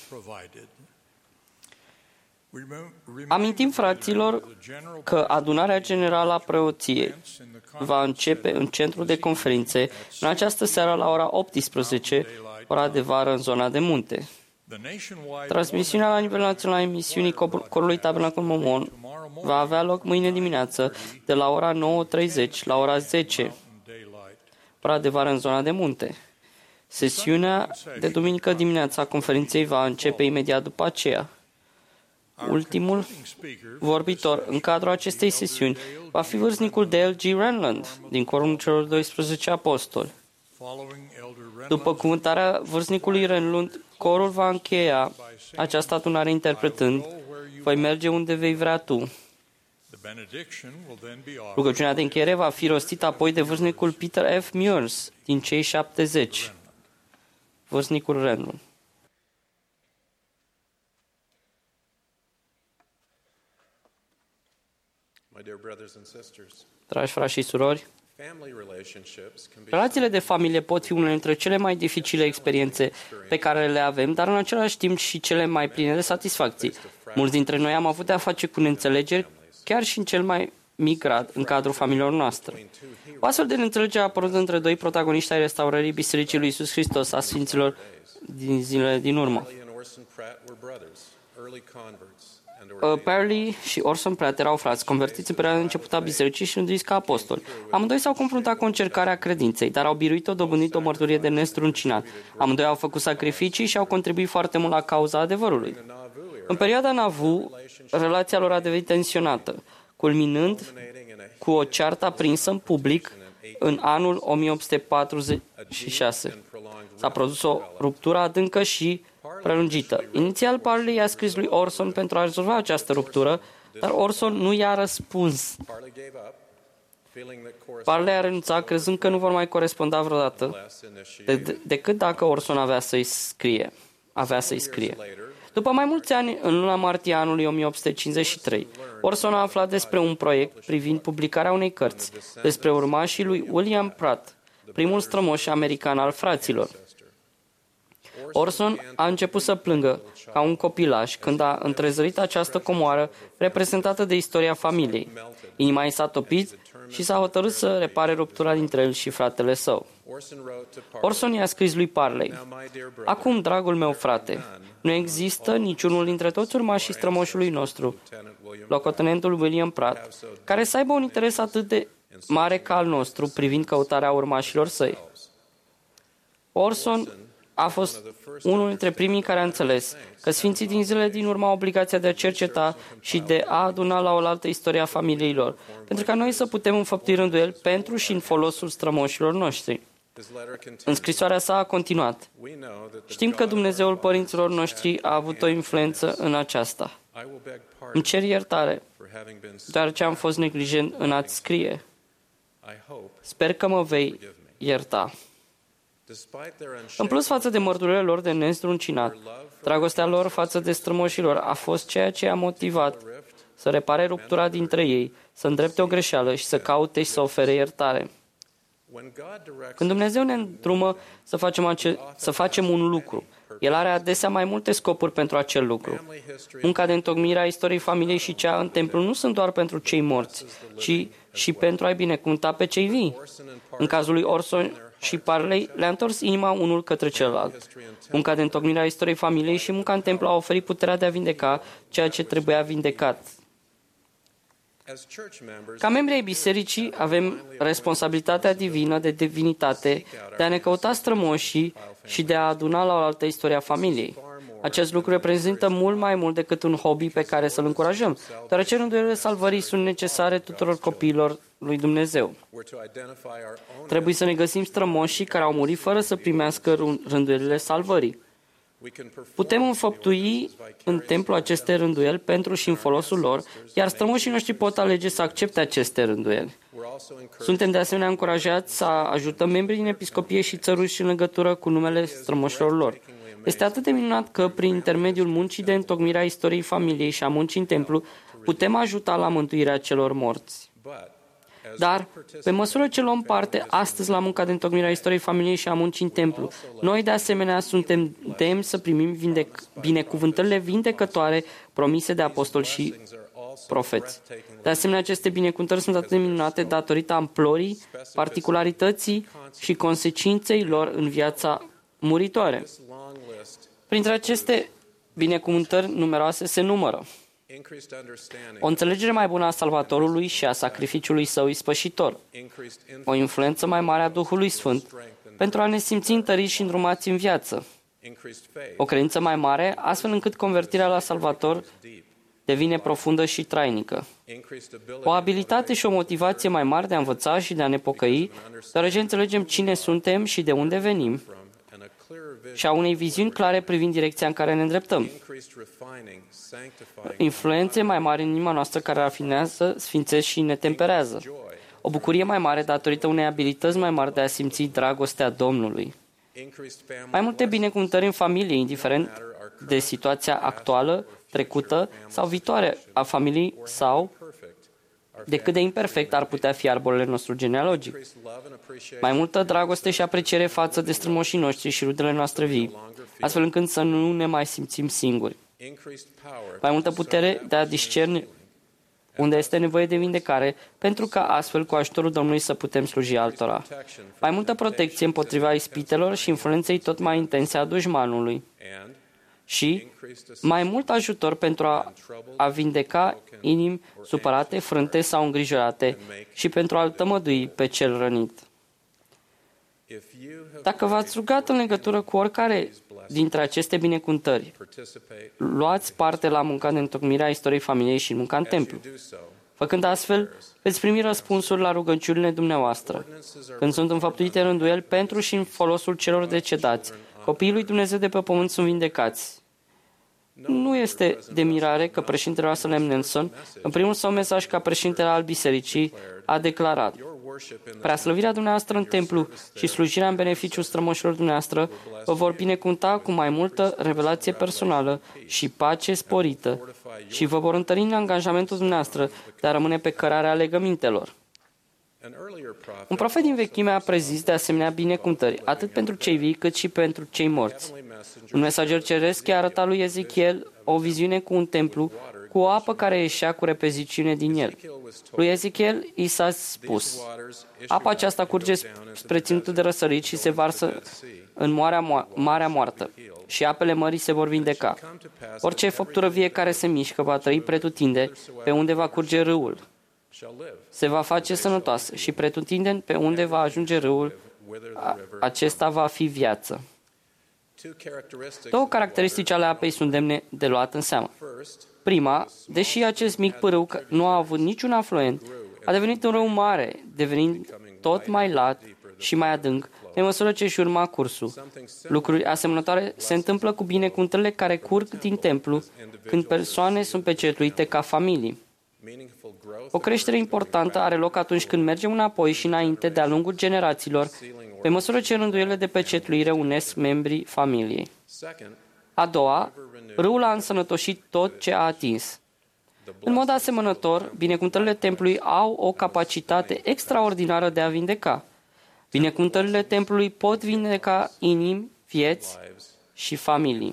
Amintim, fraților, că adunarea generală a preoției va începe în centrul de conferințe în această seară la ora optsprezece, ora de vară în zona de munte. Transmisiunea la nivel național a emisiunii Corului Tabernacul Mormon va avea loc mâine dimineață de la ora nouă treizeci la ora zece, ora de vară în zona de munte. Sesiunea de duminică dimineața a conferinței va începe imediat după aceea. Ultimul vorbitor în cadrul acestei sesiuni va fi vârstnicul Dale G. Renland din corul celor doisprezece apostoli. După cuvântarea vârstnicului Renland, corul va încheia această adunare interpretând: voi merge unde vei vrea tu. Rugăciunea de încheiere va fi rostită apoi de vârstnicul Peter F. Mears din cei șaptezeci. Vârstnicul Renland. Dragi frați și surori, relațiile de familie pot fi unele dintre cele mai dificile experiențe pe care le avem, dar în același timp și cele mai pline de satisfacții. Mulți dintre noi am avut de-a face cu neînțelegeri, chiar și în cel mai mic grad, în cadrul familiilor noastre. O astfel de neînțelegere a apărut între doi protagoniști ai restaurării Bisericii lui Iisus Hristos a Sfinților din zilele din urmă. Parley și Orson Pratt erau frați, convertiți în perioada de început a bisericii și înduiți ca apostoli. Amândoi s-au confruntat cu o încercare a credinței, dar au biruit-o dobândit o mărturie de nestruncinat. Amândoi au făcut sacrificii și au contribuit foarte mult la cauza adevărului. În perioada Nauvoo, relația lor a devenit tensionată, culminând cu o ceartă aprinsă în public în anul o mie opt sute patruzeci și șase. S-a produs o ruptură adâncă și prelungită. Inițial, Parley i-a scris lui Orson pentru a rezolva această ruptură, dar Orson nu i-a răspuns. Parley a renunțat, crezând că nu vor mai coresponda vreodată, de- de- decât dacă Orson avea să-i scrie. Avea să-i scrie. După mai mulți ani, în luna martie anului o mie opt sute cincizeci și trei, Orson a aflat despre un proiect privind publicarea unei cărți despre urmașii lui William Pratt, primul strămoș american al fraților. Orson a început să plângă ca un copilaș când a întrezărit această comoară reprezentată de istoria familiei. Inima i s-a topit și s-a hotărât să repare ruptura dintre el și fratele său. Orson i-a scris lui Parley: acum, dragul meu frate, nu există niciunul dintre toți urmașii strămoșului nostru, locotenentul William Pratt, care să aibă un interes atât de mare ca al nostru privind căutarea urmașilor săi. Orson a fost unul dintre primii care a înțeles că Sfinții din zilele din urmă au obligația de a cerceta și de a aduna la oaltă istoria familiei lor, pentru ca noi să putem înfăptui rânduieli pentru și în folosul strămoșilor noștri. În scrisoarea sa a continuat: știm că Dumnezeul părinților noștri a avut o influență în aceasta. Îmi cer iertare, deoarece am fost neglijent în a-ți scrie. Sper că mă vei ierta. În plus față de mărturile lor de nezdruncinat, dragostea lor față de strămoșilor a fost ceea ce a motivat să repare ruptura dintre ei, să îndrepte o greșeală și să caute și să ofere iertare. Când Dumnezeu ne îndrumă să facem, acel, să facem un lucru, El are adesea mai multe scopuri pentru acel lucru. Munca de întocmire a istoriei familiei și cea în templu nu sunt doar pentru cei morți, ci și pentru a-i binecuvânta pe cei vii. În cazul lui Orson și Parley le-a întors inima unul către celălalt. Munca de întocmire a istoriei familiei și munca în templu a oferit puterea de a vindeca ceea ce trebuia vindecat. Ca membri ai bisericii, avem responsabilitatea divină de divinitate de a ne căuta strămoșii și de a aduna la o altă istoria familiei. Acest lucru reprezintă mult mai mult decât un hobby pe care să-l încurajăm, deoarece rânduielile salvării sunt necesare tuturor copiilor lui Dumnezeu. Trebuie să ne găsim strămoșii care au murit fără să primească rânduielile salvării. Putem înfăptui în templu aceste rânduieli pentru și în folosul lor, iar strămoșii noștri pot alege să accepte aceste rânduieli. Suntem de asemenea încurajați să ajutăm membrii din episcopie și țăruși în legătură cu numele strămoșilor lor. Este atât de minunat că, prin intermediul muncii de întocmire a istoriei familiei și a muncii în templu, putem ajuta la mântuirea celor morți. Dar, pe măsură ce luăm parte astăzi la munca de întocmire a istoriei familiei și a muncii în templu, noi de asemenea suntem demni să primim vindec- binecuvântările vindecătoare promise de apostoli și profeți. De asemenea, aceste binecuvântări sunt atât de minunate datorită amplorii, particularității și consecinței lor în viața muritoare. Printre aceste binecuvântări numeroase se numără o înțelegere mai bună a Salvatorului și a sacrificiului său ispășitor, o influență mai mare a Duhului Sfânt pentru a ne simți întăriți și îndrumați în viață, o credință mai mare, astfel încât convertirea la Salvator devine profundă și trainică, o abilitate și o motivație mai mare de a învăța și de a ne pocăi, deoarece înțelegem cine suntem și de unde venim, și a unei viziuni clare privind direcția în care ne îndreptăm. Influențe mai mari în inima noastră care rafinează, sfințesc și ne temperează. O bucurie mai mare datorită unei abilități mai mari de a simți dragostea Domnului. Mai multe binecuvântări în familie, indiferent de situația actuală, trecută sau viitoare a familiei sau de cât de imperfect ar putea fi arborele nostru genealogic. Mai multă dragoste și apreciere față de strămoșii noștri și rudele noastre vii, astfel încât să nu ne mai simțim singuri. Mai multă putere de a discerne unde este nevoie de vindecare, pentru ca astfel, cu ajutorul Domnului, să putem sluji altora. Mai multă protecție împotriva ispitelor și influenței tot mai intense a dușmanului. Și mai mult ajutor pentru a, a vindeca inimi supărate, frânte sau îngrijorate și pentru a-l tămădui pe cel rănit. Dacă v-ați rugat în legătură cu oricare dintre aceste binecuvântări, luați parte la munca de întocmire a istoriei familiei și munca în templu. Făcând astfel, veți primi răspunsuri la rugăciunile dumneavoastră, când sunt înfăptuite rânduieli pentru și în folosul celor decedați. Copiii lui Dumnezeu de pe pământ sunt vindecați. Nu este de mirare că președintele Russell M. Nelson, în primul său mesaj ca președintele al bisericii, a declarat: preaslăvirea dumneavoastră în templu și slujirea în beneficiul strămoșilor dumneavoastră vă vor binecuvânta cu mai multă revelație personală și pace sporită și vă vor întări în angajamentul dumneavoastră de a rămâne pe cărarea legămintelor. Un profet din vechime a prezis de asemenea binecuvântări, atât pentru cei vii cât și pentru cei morți. Un mesager ceresc i-a arătat lui Ezechiel o viziune cu un templu, cu o apă care ieșea cu repeziciune din el. Lui Ezechiel i s-a spus: apa aceasta curge spre ținutul de răsărit și se varsă în Marea, Marea Moartă și apele mării se vor vindeca. Orice făptură vie care se mișcă va trăi pretutinde pe unde va curge râul. Se va face sănătoasă și pretutindeni pe unde va ajunge râul, a, acesta va fi viață. Două caracteristici ale apei sunt demne de luat în seamă. Prima, deși acest mic pârâu nu a avut niciun afluent, a devenit un râu mare, devenind tot mai lat și mai adânc, pe măsură ce își urma cursul. Lucruri asemănătoare se întâmplă cu binecuvântările care curg din templu, când persoane sunt pecetuite ca familii. O creștere importantă are loc atunci când mergem înapoi și înainte de-a lungul generațiilor, pe măsură ce rânduielile de pecetuire unesc membrii familiei. A doua, râul a însănătoșit tot ce a atins. În mod asemănător, binecuvântările templului au o capacitate extraordinară de a vindeca. Binecuvântările templului pot vindeca inimi, vieți și familii.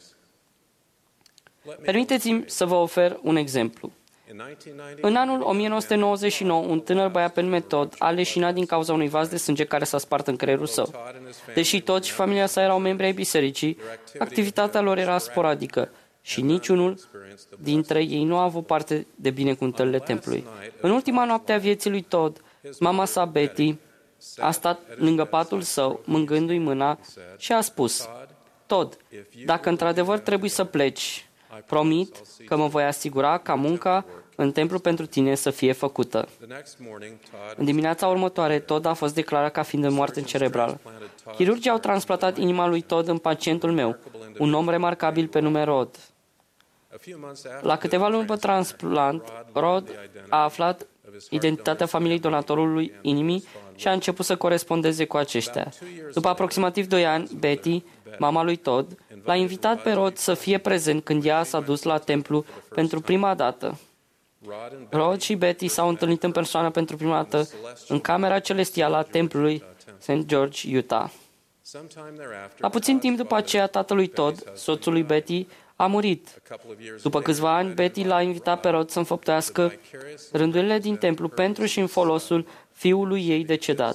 Permiteți-mi să vă ofer un exemplu. În anul o mie nouă sute nouăzeci și nouă, un tânăr băiat pe nume Todd a leșinat din cauza unui vas de sânge care s-a spart în creierul său. Deși toți și familia sa erau membri ai bisericii, activitatea lor era sporadică și niciunul dintre ei nu a avut parte de binecuvântările templului. În ultima noapte a vieții lui Todd, mama sa, Betty, a stat lângă patul său, mângându-i mâna și a spus: Todd, dacă într-adevăr trebuie să pleci, promit că mă voi asigura ca munca în templu pentru tine să fie făcută. În dimineața următoare, Todd a fost declarat ca fiind în moarte cerebrală. Chirurgii au transplantat inima lui Todd în pacientul meu, un om remarcabil pe nume Rod. La câteva luni după transplant, Rod a aflat identitatea familiei donatorului inimii și a început să corespondeze cu aceștia. După aproximativ doi ani, Betty, mama lui Todd, l-a invitat pe Rod să fie prezent când ea s-a dus la templu pentru prima dată. Rod și Betty s-au întâlnit în persoană pentru prima dată în camera celestială a templului Saint George, Utah. La puțin timp după aceea, tatălui Todd, soțul lui Betty, a murit. După câțiva ani, Betty l-a invitat pe Rod să înfăptuiască rânduielile din templu pentru și în folosul fiului ei decedat.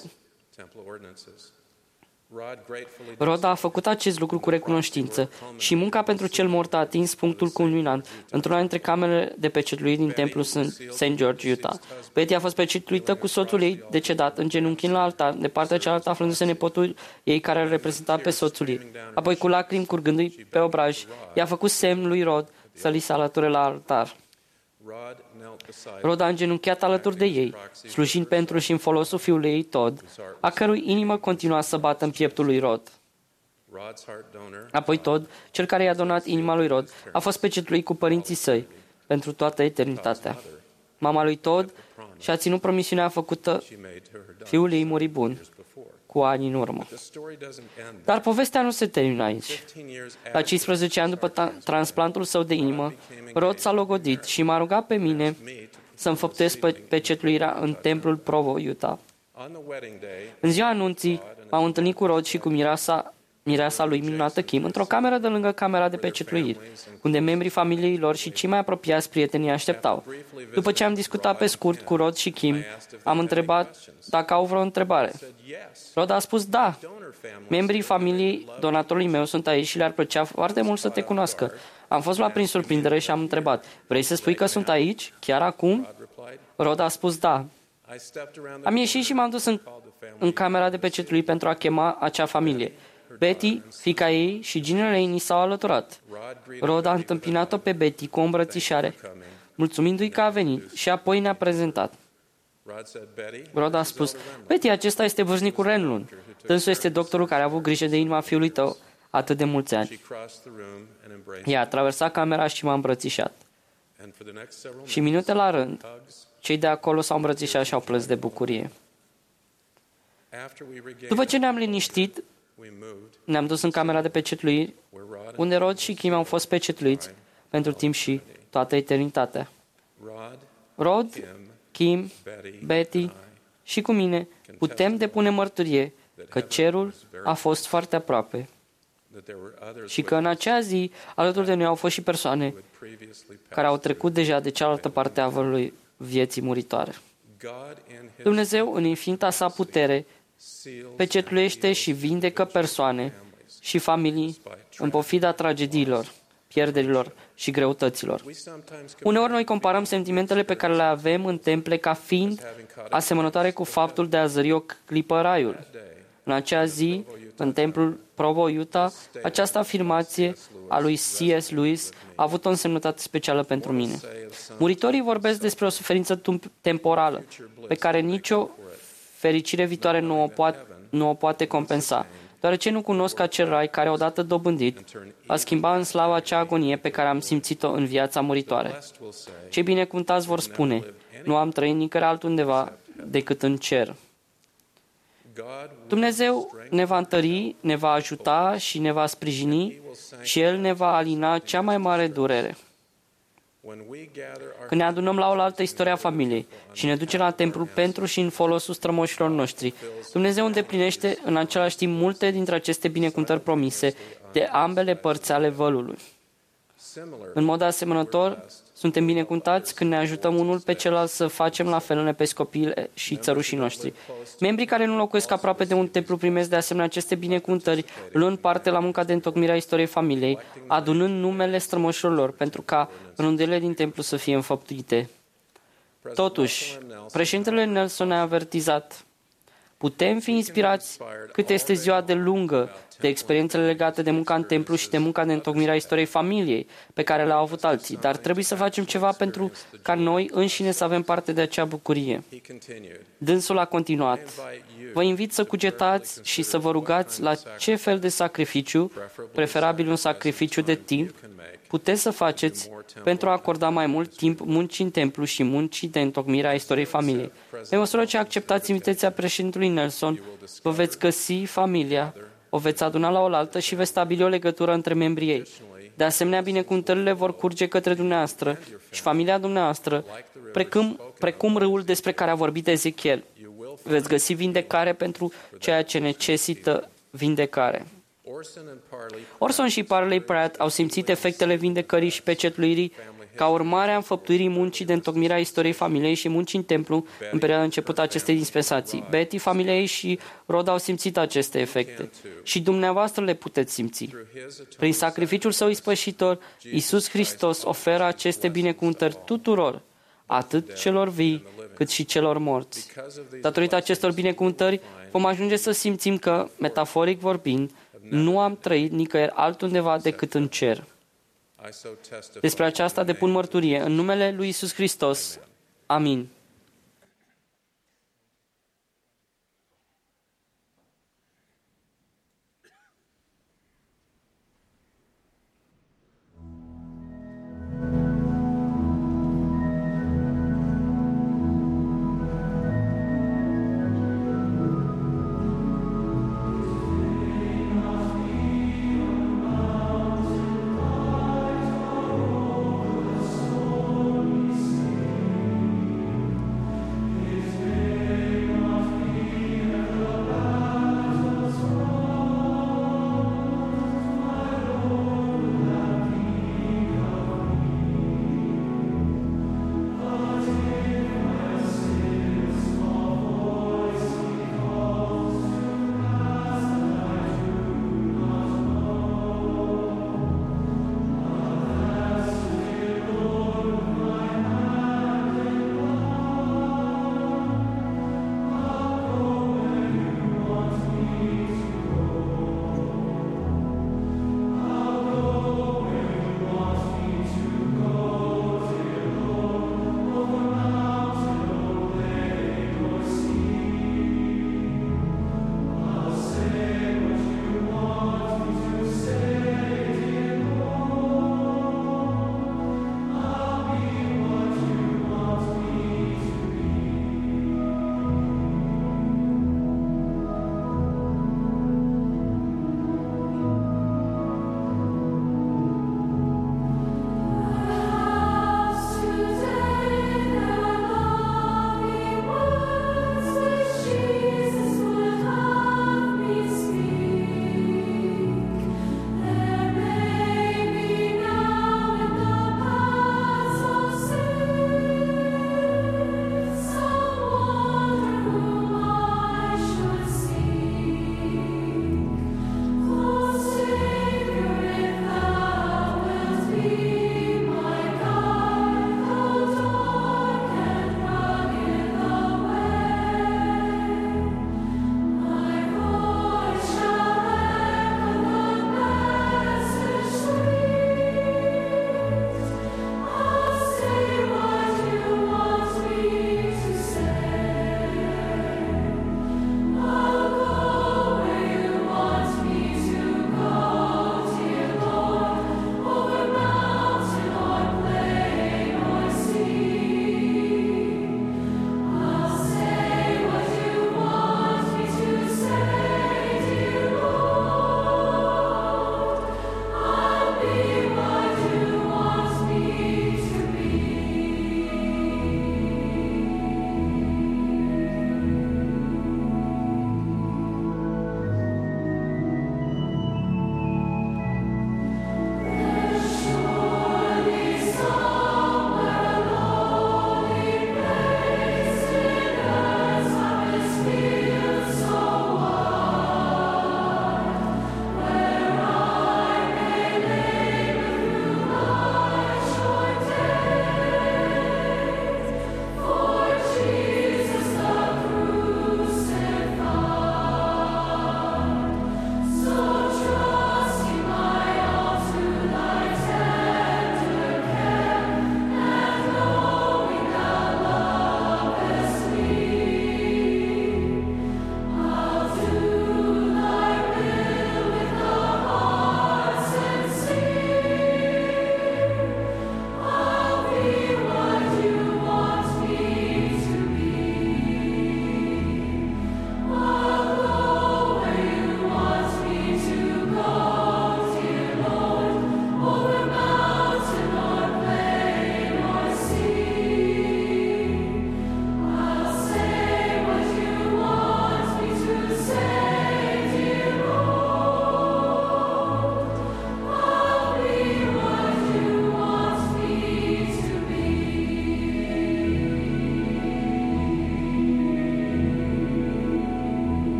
Rod a făcut acest lucru cu recunoștință și munca pentru cel mort a atins punctul culminant într-una dintre camerele de pecetluit din templul Saint George, Utah. Betty a fost pecetluită cu soțul ei decedat, îngenunchind la altar, de partea cealaltă aflându-se nepotul ei care îl reprezenta pe soțul ei. Apoi, cu lacrimi curgându-i pe obraj, i-a făcut semn lui Rod să li se alăture la altar. Rod a îngenunchiat alături de ei, slujind pentru și în folosul fiului ei Todd, a cărui inimă continua să bată în pieptul lui Rod. Apoi Todd, cel care i-a donat inima lui Rod, a fost pecetluit cu părinții săi pentru toată eternitatea. Mama lui Todd și-a ținut promisiunea făcută fiului ei moribund cu ani în urmă. Dar povestea nu se termină aici. La cincisprezece ani după ta- transplantul său de inimă, Rod s-a logodit și m-a rugat pe mine să înfăptuiesc pe pecetluirea în templul Provo, Utah. În ziua anunții, m-am întâlnit cu Rod și cu mireasa, mireasa lui minunată Kim într-o cameră de lângă camera de pecetluiri, unde membrii familiei lor și cei mai apropiați prieteni așteptau. După ce am discutat pe scurt cu Rod și Kim, am întrebat dacă au vreo întrebare. Rod a spus da. Membrii familiei donatorului meu sunt aici și le-ar plăcea foarte mult să te cunoască. Am fost luat prin surprindere și am întrebat, vrei să spui că sunt aici? Chiar acum? Rod a spus da. Am ieșit și m-am dus în, în camera de pecetluit pentru a chema acea familie. Betty, fiica ei și ginele ei ni s-au alăturat. Rod a întâmpinat-o pe Betty cu o îmbrățișare, mulțumindu-i că a venit, și apoi ne-a prezentat. Rod a spus, Betty, acesta este vârstnicul Renlund. Dânsul este doctorul care a avut grijă de inima fiului tău atât de mulți ani. Ea a traversat camera și m-a îmbrățișat. Și minute la rând, cei de acolo s-au îmbrățișat și au plâns de bucurie. După ce ne-am liniștit, ne-am dus în camera de pecetluiri, unde Rod și Kim au fost pecetluiți pentru timp și toată eternitatea. Rod, Kim, Betty și cu mine putem depune mărturie că cerul a fost foarte aproape și că în acea zi alături de noi au fost și persoane care au trecut deja de cealaltă parte a vărului vieții muritoare. Dumnezeu, în infinita sa putere, pecetluiește și vindecă persoane și familii în pofida tragediilor, pierderilor și greutăților. Uneori noi comparăm sentimentele pe care le avem în temple ca fiind asemănătoare cu faptul de a zări o clipă raiul. În acea zi, în templul Provo, Utah, această afirmație a lui C S Lewis a avut o însemnătate specială pentru mine. Muritorii vorbesc despre o suferință temporală, pe care nicio fericire viitoare nu o poate, nu o poate compensa, deoarece nu cunosc acel rai care, odată dobândit, va schimba în slavă acea agonie pe care am simțit-o în viața muritoare. Cei binecuvântați vor spune, nu am trăit nicăieri altundeva decât în cer. Dumnezeu ne va întări, ne va ajuta și ne va sprijini și El ne va alina cea mai mare durere. Când ne adunăm la oaltă istoria familiei și ne ducem la templu pentru și în folosul strămoșilor noștri, Dumnezeu îndeplinește în același timp multe dintre aceste binecuvântări promise de ambele părți ale vălului. În mod asemănător, suntem binecuvântați când ne ajutăm unul pe celălalt să facem la fel în episcopiile și țărușii noștri. Membrii care nu locuiesc aproape de un templu primesc de asemenea aceste binecuvântări, luând parte la munca de întocmire a istoriei familiei, adunând numele strămoșilor lor, pentru ca rânduielile din templu să fie înfăptuite. Totuși, președintele Nelson ne-a avertizat. Putem fi inspirați cât este ziua de lungă de experiențele legate de munca în templu și de munca de întocmire a istoriei familiei pe care le-au avut alții, dar trebuie să facem ceva pentru ca noi înșine să avem parte de acea bucurie. Dânsul a continuat. Vă invit să cugetați și să vă rugați la ce fel de sacrificiu, preferabil un sacrificiu de timp, puteți să faceți pentru a acorda mai mult timp muncii în templu și muncii de întocmire a istoriei familiei. Pe măsură ce acceptați invitația președintelui Nelson, vă veți găsi familia, o veți aduna la oaltă și veți stabili o legătură între membrii ei. De asemenea, binecuvântările vor curge către dumneavoastră și familia dumneavoastră, precum, precum râul despre care a vorbit Ezechiel. Veți găsi vindecare pentru ceea ce necesită vindecare. Orson și Parley Pratt au simțit efectele vindecării și pecetluirii ca urmare a înfăptuirii muncii de întocmire a istoriei familiei și muncii în templu în perioada începută a acestei dispensații. Betty, familia ei și Rod au simțit aceste efecte și dumneavoastră le puteți simți. Prin sacrificiul său ispășitor, Iisus Hristos oferă aceste binecuvântări tuturor, atât celor vii cât și celor morți. Datorită acestor binecuvântări, vom ajunge să simțim că, metaforic vorbind, nu am trăit nicăieri altundeva decât în cer. Despre aceasta depun mărturie în numele lui Iisus Hristos. Amin.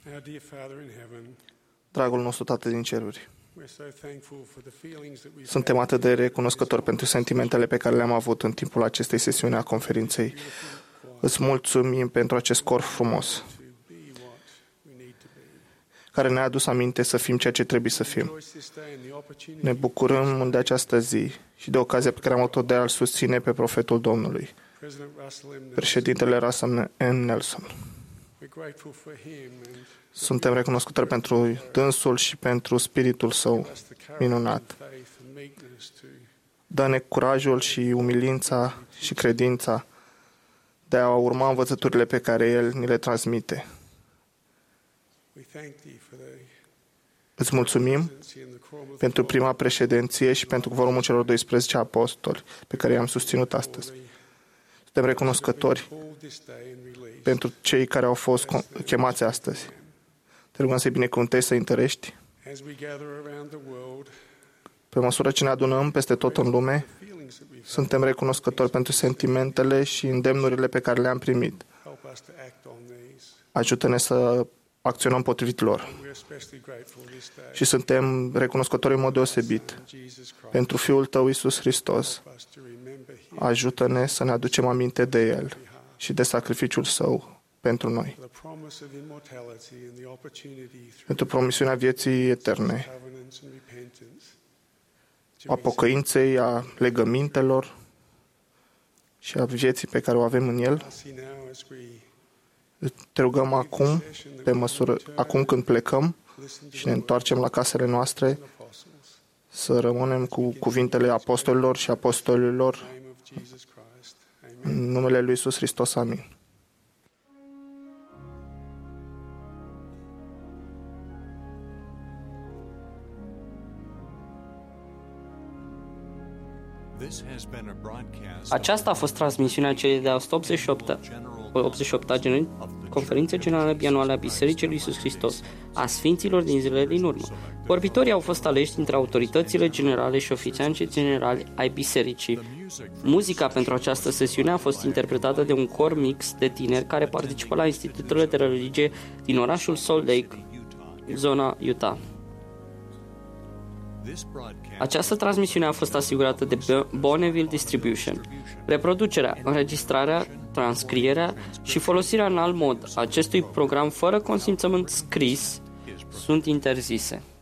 Dragul nostru Tată din ceruri, suntem atât de recunoscători pentru sentimentele pe care le-am avut în timpul acestei sesiuni a conferinței. Îți mulțumim pentru acest corp frumos care ne-a adus aminte să fim ceea ce trebuie să fim. Ne bucurăm de această zi și de ocazia pe care am avut-o de a-l susține pe profetul Domnului, președintele Russell M. Nelson. Suntem recunoscători pentru dânsul și pentru spiritul său minunat. Dă-ne curajul și umilința și credința de a urma învățăturile pe care El ni le transmite. Îți mulțumim pentru prima președinție și pentru cuvântul celor doisprezece apostoli pe care i-am susținut astăzi. Suntem recunoscători pentru cei care au fost chemați astăzi. Te rugăm să-i binecuvântezi, să-i întărești. Pe măsură ce ne adunăm peste tot în lume, suntem recunoscători pentru sentimentele și îndemnurile pe care le-am primit. Ajută-ne să acționăm potrivit lor. Și suntem recunoscători în mod deosebit pentru Fiul Tău, Iisus Hristos. Ajută-ne să ne aducem aminte de El și de sacrificiul Său pentru noi. Pentru promisiunea vieții eterne, a pocăinței, a legămintelor și a vieții pe care o avem în El. Te rugăm acum, pe măsură, acum când plecăm și ne întoarcem la casele noastre, să rămânem cu cuvintele apostolilor și apostolilor în numele Lui Iisus Hristos. Amin. Aceasta a fost transmisiunea celei de-a o sută optzeci și opta Conferințe Generale Bianuale a Bisericii lui Iisus Hristos, a Sfinților din zilele din urmă. Vorbitorii au fost aleși dintre autoritățile generale și ofițianții generali ai bisericii. Muzica pentru această sesiune a fost interpretată de un cor mix de tineri care participă la institutele de religie din orașul Salt Lake, zona Utah. Această transmisiune a fost asigurată de Bonneville Distribution. Reproducerea, înregistrarea, transcrierea și folosirea în alt mod acestui program fără consimțământ scris sunt interzise.